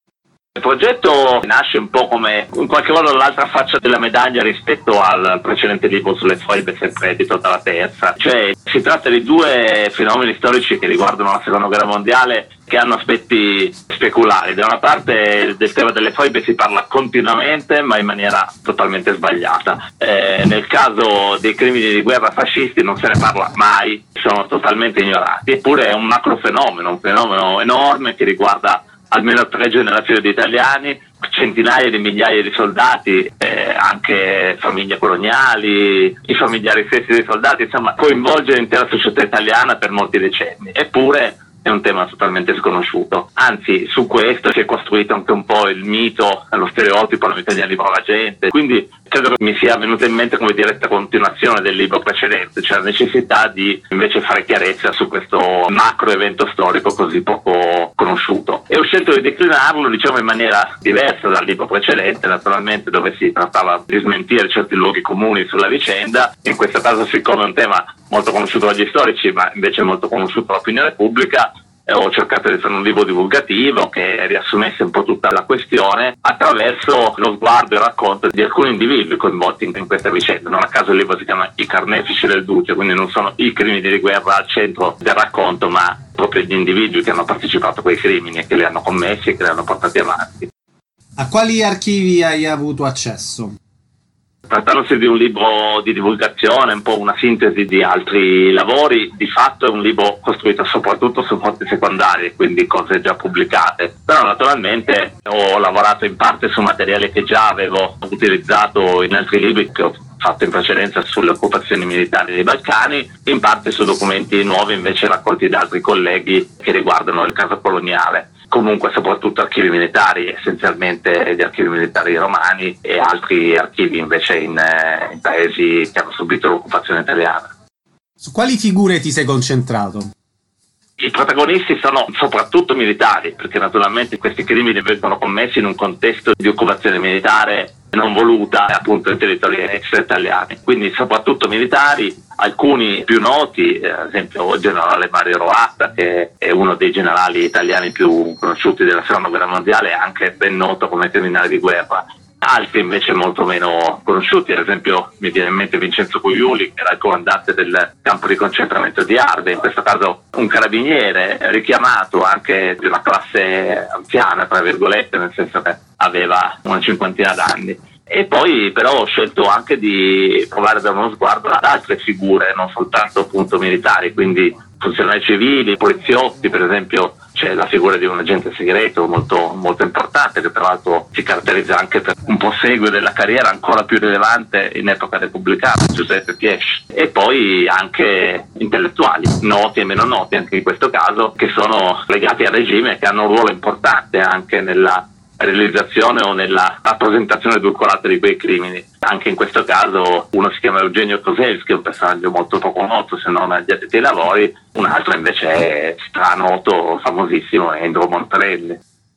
Il progetto nasce un po' come in qualche modo l'altra faccia della medaglia rispetto al precedente libro sulle foibe, sempre edito dalla Terza. Cioè si tratta di due fenomeni storici che riguardano la seconda guerra mondiale che hanno aspetti speculari. Da una parte del tema delle foibe si parla continuamente ma in maniera totalmente sbagliata. Eh, nel caso dei crimini di guerra fascisti non se ne parla mai, sono totalmente ignorati. Eppure è un macro fenomeno, un fenomeno enorme che riguarda almeno tre generazioni di italiani, centinaia di migliaia di soldati, eh, anche famiglie coloniali, i familiari stessi dei soldati, insomma coinvolge l'intera società italiana per molti decenni. Eppure è un tema totalmente sconosciuto. Anzi, su questo si è costruito anche un po' il mito, lo stereotipo, la italiani brava gente. Quindi credo che mi sia venuta in mente come diretta continuazione del libro precedente, cioè la necessità di invece fare chiarezza su questo macro evento storico così poco conosciuto. E ho scelto di declinarlo, diciamo, in maniera diversa dal libro precedente, naturalmente, dove si trattava di smentire certi luoghi comuni sulla vicenda. In questo caso, siccome è un tema molto conosciuto dagli storici, ma invece molto conosciuto dall'opinione pubblica, ho cercato di fare un libro divulgativo che riassumesse un po' tutta la questione attraverso lo sguardo e il racconto di alcuni individui coinvolti in questa vicenda. Non a caso il libro si chiama I Carnefici del Duce, quindi non sono i crimini di guerra al centro del racconto, ma proprio gli individui che hanno partecipato a quei crimini e che li hanno commessi e che li hanno portati avanti. A quali archivi hai avuto accesso? Trattandosi di un libro di divulgazione, un po' una sintesi di altri lavori, di fatto è un libro costruito soprattutto su fonti secondarie, quindi cose già pubblicate. Però naturalmente ho lavorato in parte su materiale che già avevo utilizzato in altri libri che ho fatto in precedenza sulle occupazioni militari dei Balcani, in parte su documenti nuovi invece raccolti da altri colleghi che riguardano il caso coloniale. comunque soprattutto archivi militari, essenzialmente gli archivi militari romani e altri archivi invece in, in paesi che hanno subito l'occupazione italiana. Su quali figure ti sei concentrato? I protagonisti sono soprattutto militari, perché naturalmente questi crimini vengono commessi in un contesto di occupazione militare non voluta, appunto in territori extra italiani, quindi soprattutto militari, alcuni più noti, eh, ad esempio il generale Mario Roatta, che è uno dei generali italiani più conosciuti della seconda guerra mondiale, anche ben noto come criminale di guerra. Altri invece molto meno conosciuti, ad esempio mi viene in mente Vincenzo Cugliuli, che era il comandante del campo di concentramento di Arde, in questo caso un carabiniere richiamato anche di una classe anziana, tra virgolette, nel senso che aveva una cinquantina d'anni. E poi però ho scelto anche di provare a dare uno sguardo ad altre figure, non soltanto appunto militari, quindi funzionari civili, poliziotti, per esempio c'è la figura di un agente segreto molto, molto importante, che tra l'altro si caratterizza anche per un proseguo della carriera ancora più rilevante in epoca repubblicana, Giuseppe Piesci, e poi anche intellettuali, noti e meno noti anche in questo caso, che sono legati al regime e che hanno un ruolo importante anche nella realizzazione o nella rappresentazione edulcorata di quei crimini. Anche in questo caso uno si chiama Eugenio Koselski, un personaggio molto poco noto se non agli addetti ai lavori, un altro invece è stranoto, famosissimo, è Indro Montanelli.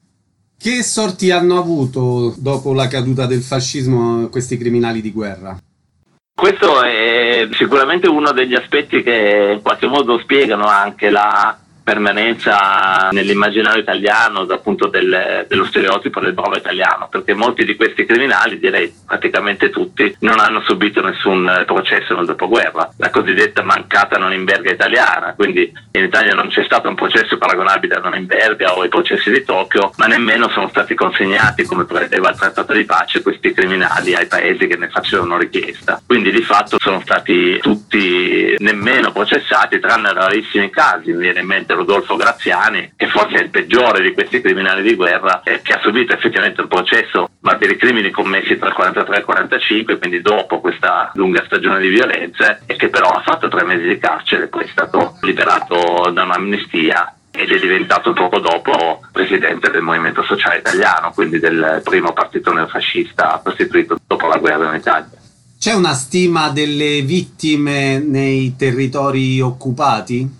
Che sorti hanno avuto dopo la caduta del fascismo questi criminali di guerra? Questo è sicuramente uno degli aspetti che in qualche modo spiegano anche la permanenza nell'immaginario italiano appunto del, dello stereotipo del bravo italiano, perché molti di questi criminali, direi praticamente tutti, non hanno subito nessun processo nel dopoguerra, la cosiddetta mancata Norimberga italiana, quindi in Italia non c'è stato un processo paragonabile a Norimberga o ai processi di Tokyo, ma nemmeno sono stati consegnati, come prevedeva il trattato di pace, questi criminali ai paesi che ne facevano richiesta, quindi di fatto sono stati tutti nemmeno processati, tranne rarissimi casi. Mi viene in mente Rodolfo Graziani, che forse è il peggiore di questi criminali di guerra, eh, che ha subito effettivamente un processo, ma per i crimini commessi tra il quarantatré e il quarantacinque, quindi dopo questa lunga stagione di violenze, e che però ha fatto tre mesi di carcere, poi è stato liberato da un'amnistia ed è diventato poco dopo presidente del Movimento Sociale Italiano, quindi del primo partito neofascista costituito dopo la guerra in Italia. C'è una stima delle vittime nei territori occupati?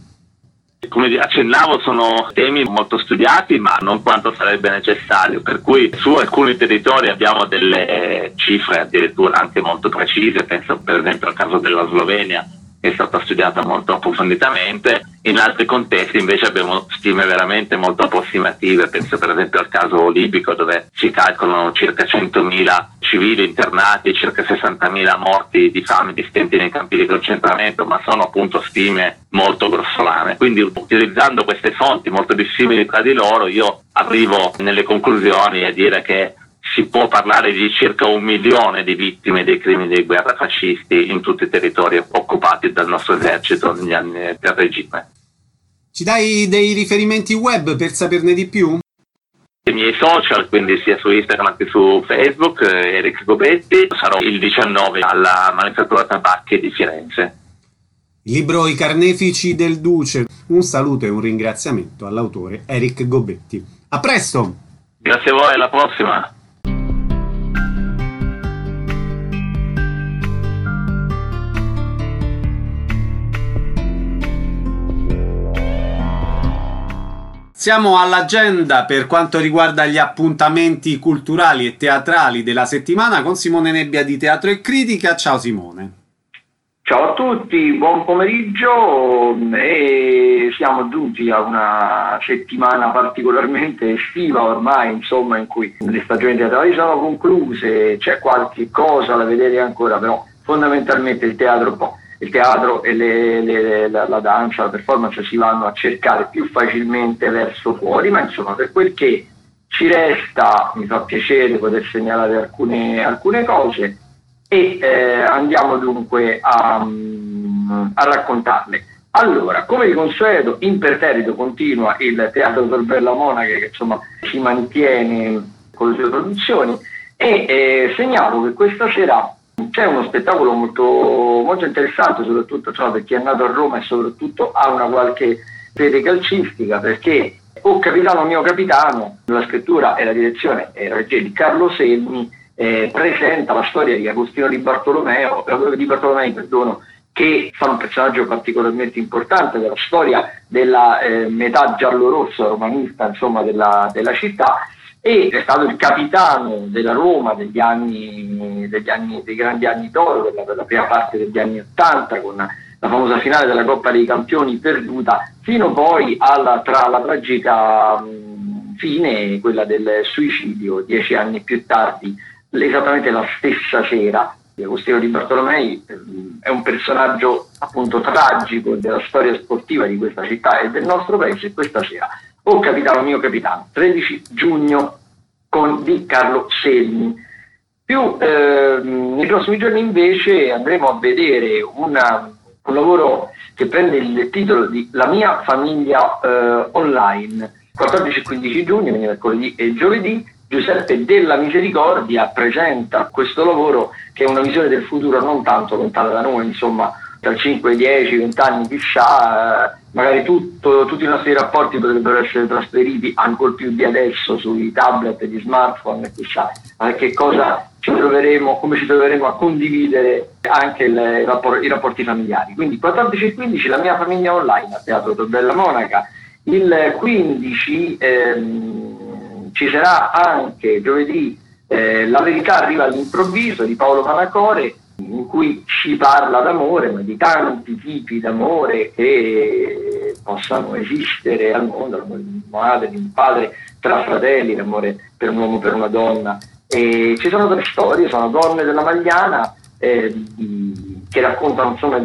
Come accennavo, sono temi molto studiati, ma non quanto sarebbe necessario, per cui su alcuni territori abbiamo delle eh, cifre addirittura anche molto precise. Penso per esempio al caso della Slovenia, che è stata studiata molto approfonditamente. In altri contesti invece abbiamo stime veramente molto approssimative, penso per esempio al caso libico, dove si calcolano circa centomila civili internati, circa sessantamila morti di fame, di stenti nei campi di concentramento, ma sono appunto stime molto grossolane. Quindi utilizzando queste fonti molto dissimili tra di loro, io arrivo nelle conclusioni a dire che si può parlare di circa un milione di vittime dei crimini di guerra fascisti in tutti i territori occupati dal nostro esercito negli anni del regime. Ci dai dei riferimenti web per saperne di più? I miei social, quindi sia su Instagram che su Facebook, eh, Eric Gobetti. Sarò il diciannove alla Manifattura Tabacchi di Firenze. Il libro I carnefici del Duce. Un saluto e un ringraziamento all'autore Eric Gobetti. A presto! Grazie a voi, alla prossima! Siamo all'agenda per quanto riguarda gli appuntamenti culturali e teatrali della settimana con Simone Nebbia di Teatro e Critica. Ciao Simone. Ciao a tutti, buon pomeriggio, e siamo giunti a una settimana particolarmente estiva ormai, insomma, in cui le stagioni teatrali sono concluse, c'è qualche cosa da vedere ancora, però fondamentalmente il teatro, il teatro e le, le, la, la danza, la performance si vanno a cercare più facilmente verso fuori, ma insomma per quel che ci resta mi fa piacere poter segnalare alcune, alcune cose. E eh, andiamo dunque a, a raccontarle. Allora, come di consueto, imperterrito continua il Teatro Tor Bella Monaca, che insomma si mantiene con le sue produzioni, e eh, segnalo che questa sera c'è uno spettacolo molto, molto interessante, soprattutto insomma, per chi è nato a Roma e soprattutto ha una qualche fede calcistica, perché O capitano mio capitano, la scrittura e la direzione e la regia di Carlo Selmi, eh, presenta la storia di Agostino di Bartolomeo, di Bartolomei, perdono, che fa un personaggio particolarmente importante della storia della eh, metà giallorossa romanista, insomma, della, della città, e è stato il capitano della Roma degli anni, degli anni dei grandi anni d'oro, della, della prima parte degli anni Ottanta, con la famosa finale della Coppa dei Campioni perduta, fino poi alla, tra la tragica mh, fine, quella del suicidio, dieci anni più tardi, esattamente la stessa sera. Agostino di Bartolomei è un personaggio appunto tragico della storia sportiva di questa città e del nostro paese. Questa sera O capitano mio capitano, tredici giugno, con di Carlo Selmi. Più eh, nei prossimi giorni invece andremo a vedere una, un lavoro che prende il titolo di La mia famiglia eh, online. quattordici e quindici giugno, quindi mercoledì e giovedì, Giuseppe Della Misericordia presenta questo lavoro che è una visione del futuro non tanto lontana da noi, insomma, tra cinque, dieci, venti anni chissà, eh, magari tutto, tutti i nostri rapporti potrebbero essere trasferiti ancora più di adesso sui tablet e gli smartphone, chissà a che cosa ci troveremo, come ci troveremo a condividere anche il, i, rapport, i rapporti familiari. Quindi quattordici e quindici La mia famiglia online a Teatro Tor Bella Monaca. Il quindici ehm, ci sarà anche giovedì eh, La verità arriva all'improvviso di Paolo Panacore, in cui si parla d'amore, ma di tanti tipi d'amore che possano esistere al mondo, l'amore di una madre, di un padre, tra fratelli, l'amore per un uomo, per una donna. E ci sono tre storie, sono donne della Magliana eh, che raccontano insomma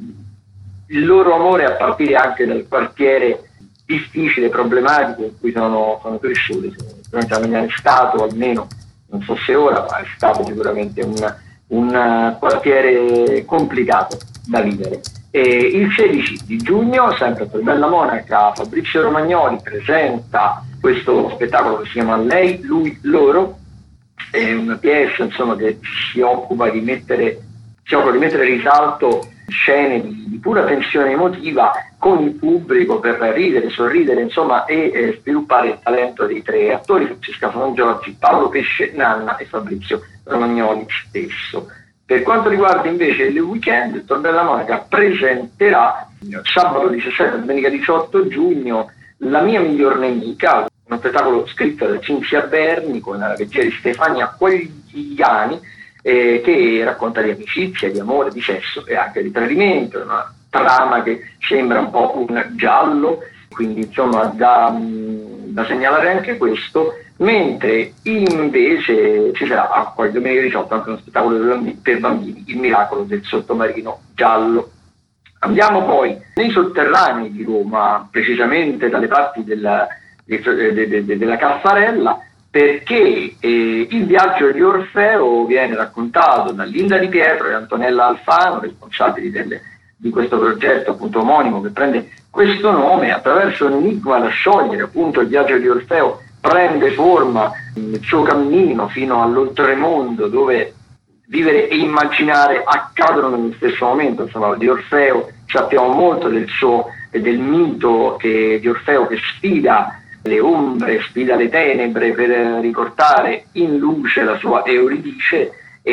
il loro amore a partire anche dal quartiere difficile, problematico in cui sono, sono cresciute. Sicuramente la Magliana è stato, almeno, non so se ora, ma è stato sicuramente un un quartiere complicato da vivere. E il sedici di giugno, sempre per Bella Monaca, Fabrizio Romagnoli presenta questo spettacolo che si chiama Lei, Lui, Loro. È una pièce insomma che si occupa di mettere si occupa di mettere in risalto scene di, di pura tensione emotiva con il pubblico per ridere, sorridere, insomma, e eh, sviluppare il talento dei tre attori, Francesca Fongiorgi, Paolo Pesce Nanna e Fabrizio Romagnoli stesso. Per quanto riguarda invece il weekend, il Tor Bella Monaca presenterà sabato diciassette e domenica diciotto giugno La mia miglior nemica, uno spettacolo scritto da Cinzia Berni con la regia di Stefania Quagliani, eh, che racconta di amicizia, di amore, di sesso e anche di tradimento, una trama che sembra un po' un giallo, quindi insomma da, da segnalare anche questo. Mentre invece ci sarà poi domenica diciotto anche uno spettacolo per bambini, Il miracolo del sottomarino giallo. Andiamo poi nei sotterranei di Roma, precisamente dalle parti della, de, de, de, de, della Caffarella, perché eh, il viaggio di Orfeo viene raccontato da Linda Di Pietro e Antonella Alfano, responsabili delle, di questo progetto appunto omonimo che prende questo nome. Attraverso un enigma da sciogliere, appunto il viaggio di Orfeo prende forma il suo cammino fino all'oltremondo, dove vivere e immaginare accadono nello stesso momento. Insomma, di Orfeo sappiamo molto del suo del mito che, di Orfeo che sfida le ombre, sfida le tenebre per riportare in luce la sua Euridice,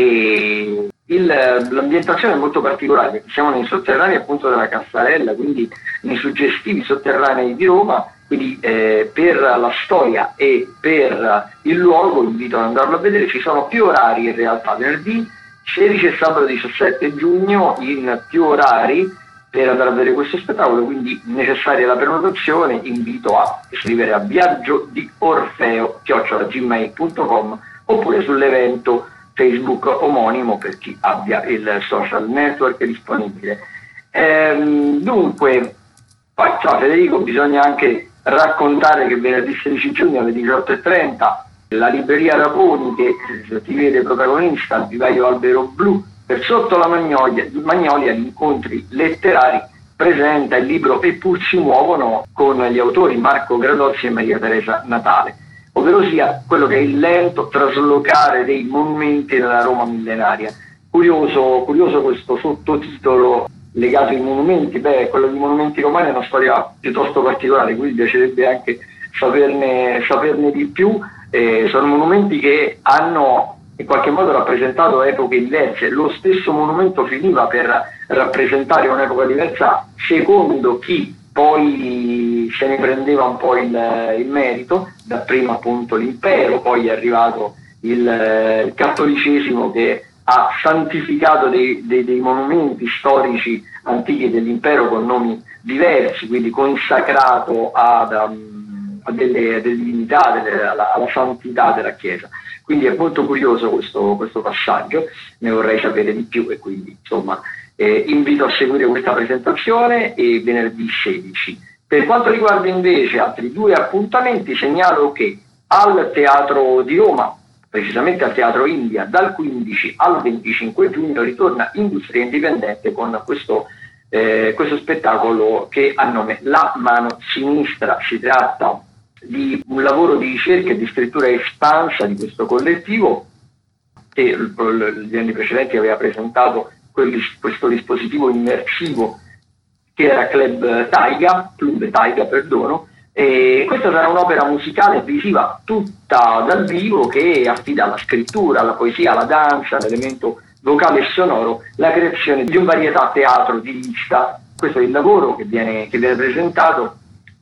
e il, l'ambientazione è molto particolare perché siamo nei sotterranei appunto della Caffarella, quindi nei suggestivi sotterranei di Roma. Quindi eh, per la storia e per il luogo invito ad andarlo a vedere. Ci sono più orari in realtà, venerdì sedici e sabato diciassette giugno in più orari per andare a vedere questo spettacolo, quindi necessaria la prenotazione. Invito a scrivere a viaggio di Orfeo chiocciola gmail punto com oppure sull'evento Facebook omonimo per chi abbia il social network disponibile. Ehm, dunque, poi ciao Federico, bisogna anche raccontare che venerdì sedici giugno alle diciotto e trenta la libreria Raponi, che ti vede protagonista al vivaio Albero Blu per Sotto la Magnolia, Magnolia gli incontri letterari, presenta il libro E pur si muovono con gli autori Marco Gradozzi e Maria Teresa Natale, ovvero sia quello che è il lento traslocare dei monumenti nella Roma millenaria. Curioso, curioso questo sottotitolo legato ai monumenti. Beh, quello di monumenti romani è una storia piuttosto particolare, quindi piacerebbe anche saperne, saperne di più. Eh, sono monumenti che hanno in qualche modo rappresentato epoche diverse. Lo stesso monumento finiva per rappresentare un'epoca diversa secondo chi poi se ne prendeva un po' il, il merito. Dapprima appunto l'impero, poi è arrivato il, il cattolicesimo che ha santificato dei, dei, dei monumenti storici antichi dell'impero con nomi diversi, quindi consacrato ad, um, a delle, a delle divinità, delle, alla, alla santità della Chiesa. Quindi è molto curioso questo, questo passaggio, ne vorrei sapere di più e quindi insomma eh, invito a seguire questa presentazione e venerdì sedici. Per quanto riguarda invece altri due appuntamenti, segnalo che al Teatro di Roma, precisamente al Teatro India, dal quindici al venticinque giugno ritorna Industria Indipendente con questo, eh, questo spettacolo che ha nome La Mano Sinistra. Si tratta di un lavoro di ricerca e di scrittura espansa di questo collettivo che gli anni precedenti aveva presentato quel, questo dispositivo immersivo che era Club Taiga, Club Taiga, perdono, e questa sarà un'opera musicale e visiva tutta dal vivo che affida alla scrittura, alla poesia, alla danza, all'elemento vocale e sonoro, la creazione di un varietà teatro di lista. Questo è il lavoro che viene, che viene presentato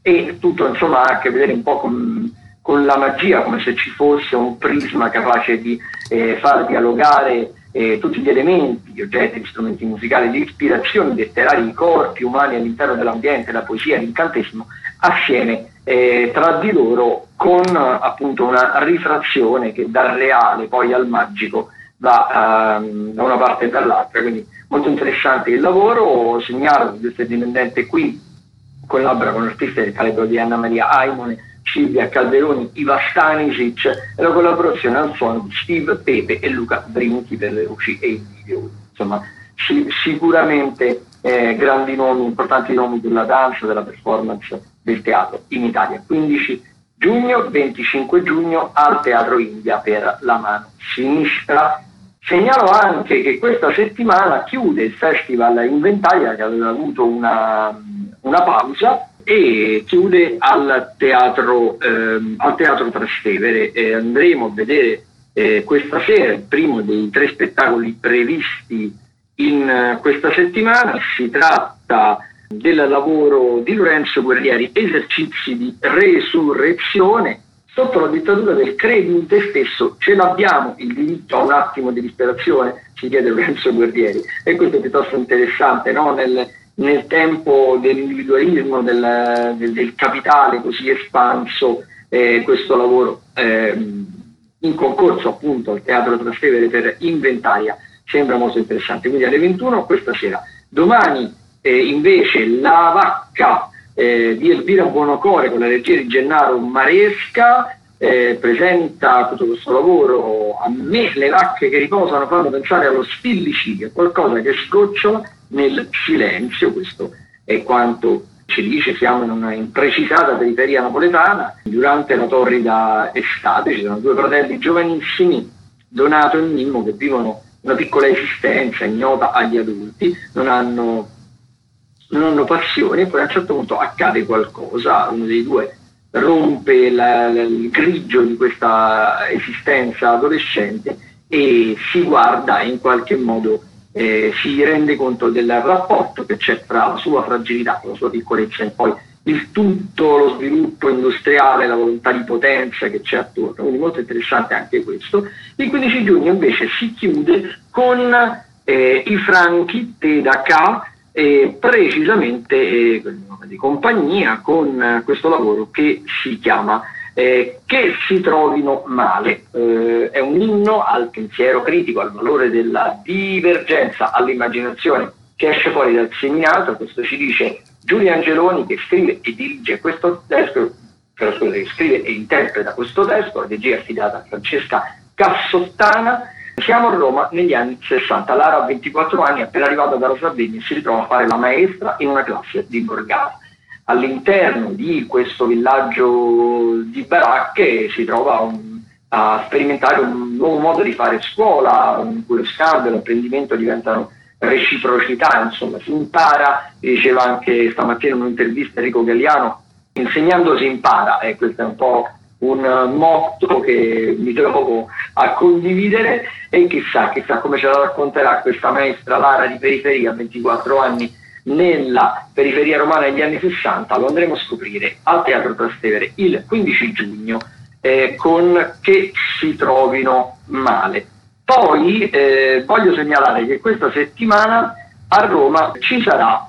e tutto insomma ha a che vedere un po' con, con la magia, come se ci fosse un prisma capace di eh, far dialogare eh, tutti gli elementi, gli oggetti, gli strumenti musicali di ispirazione, letterari, i corpi umani all'interno dell'ambiente, la poesia, l'incantesimo, assieme eh, tra di loro con appunto una rifrazione che dal reale poi al magico va uh, da una parte e dall'altra. Quindi molto interessante il lavoro. Segnalo che questo dipendente qui collabora con artisti del calibro di Anna Maria Aimone, Silvia Calderoni, Iva Stanisic e la collaborazione al suono di Steve Pepe e Luca Brinchi per le luci e i video. Insomma, si, sicuramente eh, grandi nomi, importanti nomi della danza, della performance, del teatro in Italia. quindici giugno, venticinque giugno al Teatro India per La Mano Sinistra. Segnalo anche che questa settimana chiude il Festival Inventaria, che aveva avuto una, una pausa, e chiude al Teatro, ehm, al teatro Trastevere. E andremo a vedere eh, questa sera il primo dei tre spettacoli previsti in uh, questa settimana. Si tratta del lavoro di Lorenzo Guerrieri, Esercizi di Resurrezione. Sotto la dittatura del credi in te stesso ce l'abbiamo il diritto a un attimo di disperazione, ci chiede Lorenzo Guerrieri, e questo è piuttosto interessante, no? nel, nel tempo dell'individualismo, del, del, del capitale così espanso, eh, questo lavoro eh, in concorso appunto al Teatro Trastevere per Inventaria sembra molto interessante. Quindi alle ventuno questa sera. Domani eh, invece La Vacca Eh, di Elvira Buonocore con la regia di Gennaro Maresca eh, presenta tutto questo lavoro. A me le vacche che riposano fanno pensare allo spillicidio, qualcosa che sgocciola nel silenzio. Questo è quanto ci dice. Siamo in una imprecisata periferia napoletana durante la torrida estate. Ci sono due fratelli giovanissimi, Donato e Mimmo, che vivono una piccola esistenza ignota agli adulti, non hanno non hanno passione, e poi a un certo punto accade qualcosa, uno dei due rompe la, la, il grigio di questa esistenza adolescente e si guarda e in qualche modo eh, si rende conto del rapporto che c'è tra la sua fragilità, la sua piccolezza e poi il tutto lo sviluppo industriale, la volontà di potenza che c'è attorno. Quindi molto interessante anche questo. Il quindici giugno invece si chiude con eh, i Franchi Te da Ca, E precisamente eh, di compagnia, con eh, questo lavoro che si chiama eh, Che si trovino male. Eh, è un inno al pensiero critico, al valore della divergenza, all'immaginazione che esce fuori dal seminato. Questo ci dice Giulia Angeloni, che scrive e dirige questo testo, però scusate, che scrive e interpreta questo testo, la regia è affidata a Francesca Cassottana. Siamo a Roma negli anni sessanta. Lara ha ventiquattro anni, è appena arrivata dalla Sardegna e si ritrova a fare la maestra in una classe di Borgata. All'interno di questo villaggio di baracche si trova un, a sperimentare un nuovo modo di fare scuola, in cui lo scambio e l'apprendimento diventano reciprocità, insomma si impara. Diceva anche stamattina in un'intervista Enrico Galliano insegnando si impara, e questo è un po' un motto che mi trovo a condividere, e chissà, chissà come ce la racconterà questa maestra Lara di periferia, ventiquattro anni nella periferia romana negli anni sessanta. Lo andremo a scoprire al Teatro Trastevere il quindici giugno eh, con Che si trovino male. Poi eh, voglio segnalare che questa settimana a Roma ci sarà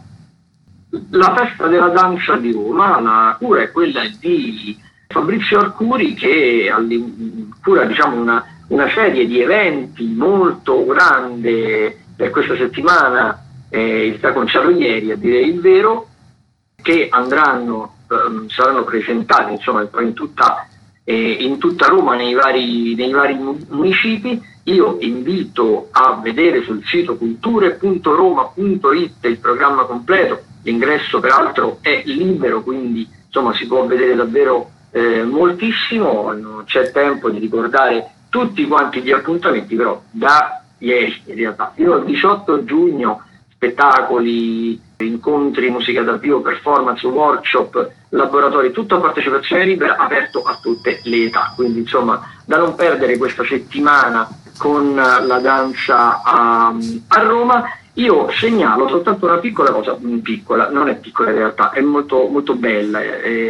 la festa della danza di Roma. La cura è quella di Fabrizio Arcuri, che cura diciamo una, una serie di eventi molto grande per questa settimana, eh, sta cominciato ieri a dire il vero, che andranno, eh, saranno presentati insomma in tutta, eh, in tutta Roma, nei vari, nei vari municipi. Io invito a vedere sul sito culture punto roma punto it il programma completo. L'ingresso peraltro è libero, quindi insomma si può vedere davvero eh, moltissimo. Non c'è tempo di ricordare tutti quanti gli appuntamenti, però da ieri in realtà fino al diciotto giugno spettacoli, incontri, musica dal vivo, performance, workshop, laboratori, tutta partecipazione libera, aperto a tutte le età. Quindi insomma da non perdere questa settimana con la danza a, a Roma. Io segnalo soltanto una piccola cosa, piccola, non è piccola in realtà, è molto, molto bella.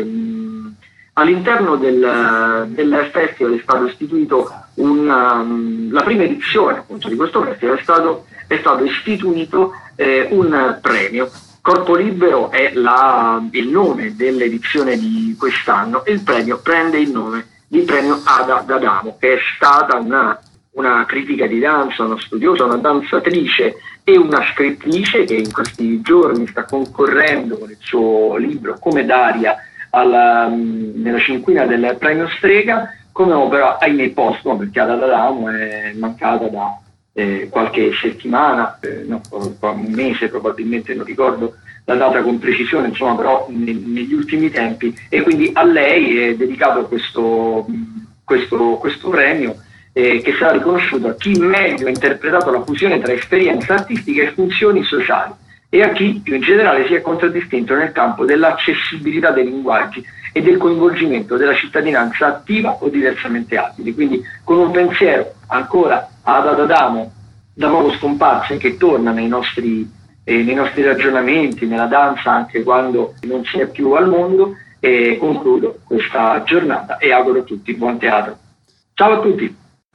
Ehm, all'interno del, del festival è stato istituito una, la prima edizione appunto di questo festival, è stato, è stato istituito eh, un premio. Corpo Libero è la, il nome dell'edizione di quest'anno, e il premio prende il nome di premio Ada D'Adamo, che è stata una, una critica di danza, una studiosa, una danzatrice e una scrittrice che in questi giorni sta concorrendo con il suo libro Come Daria alla, nella cinquina del premio Strega, come opera ahimè postuma, perché Ada D'Adamo è mancata da eh, qualche settimana, eh, no, un mese probabilmente, non ricordo la data con precisione, insomma, però ne, negli ultimi tempi, e quindi a lei è dedicato questo, questo, questo premio, eh, che sarà riconosciuto a chi meglio ha interpretato la fusione tra esperienza artistica e funzioni sociali, e a chi più in generale si è contraddistinto nel campo dell'accessibilità dei linguaggi e del coinvolgimento della cittadinanza attiva o diversamente abili. Quindi con un pensiero ancora ad Ada D'Adamo, da poco scomparsa, che torna nei nostri, eh, nei nostri ragionamenti, nella danza, anche quando non si è più al mondo, e concludo questa giornata e auguro a tutti buon teatro. Ciao a tutti!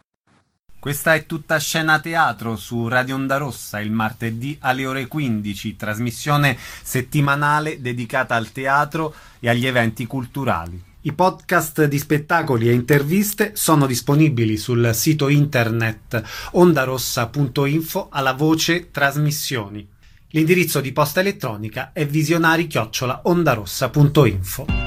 Questa è Tutta Scena Teatro su Radio Onda Rossa, il martedì alle ore quindici, trasmissione settimanale dedicata al teatro e agli eventi culturali. I podcast di spettacoli e interviste sono disponibili sul sito internet ondarossa punto info alla voce trasmissioni. L'indirizzo di posta elettronica è visionari chiocciola ondarossa punto info.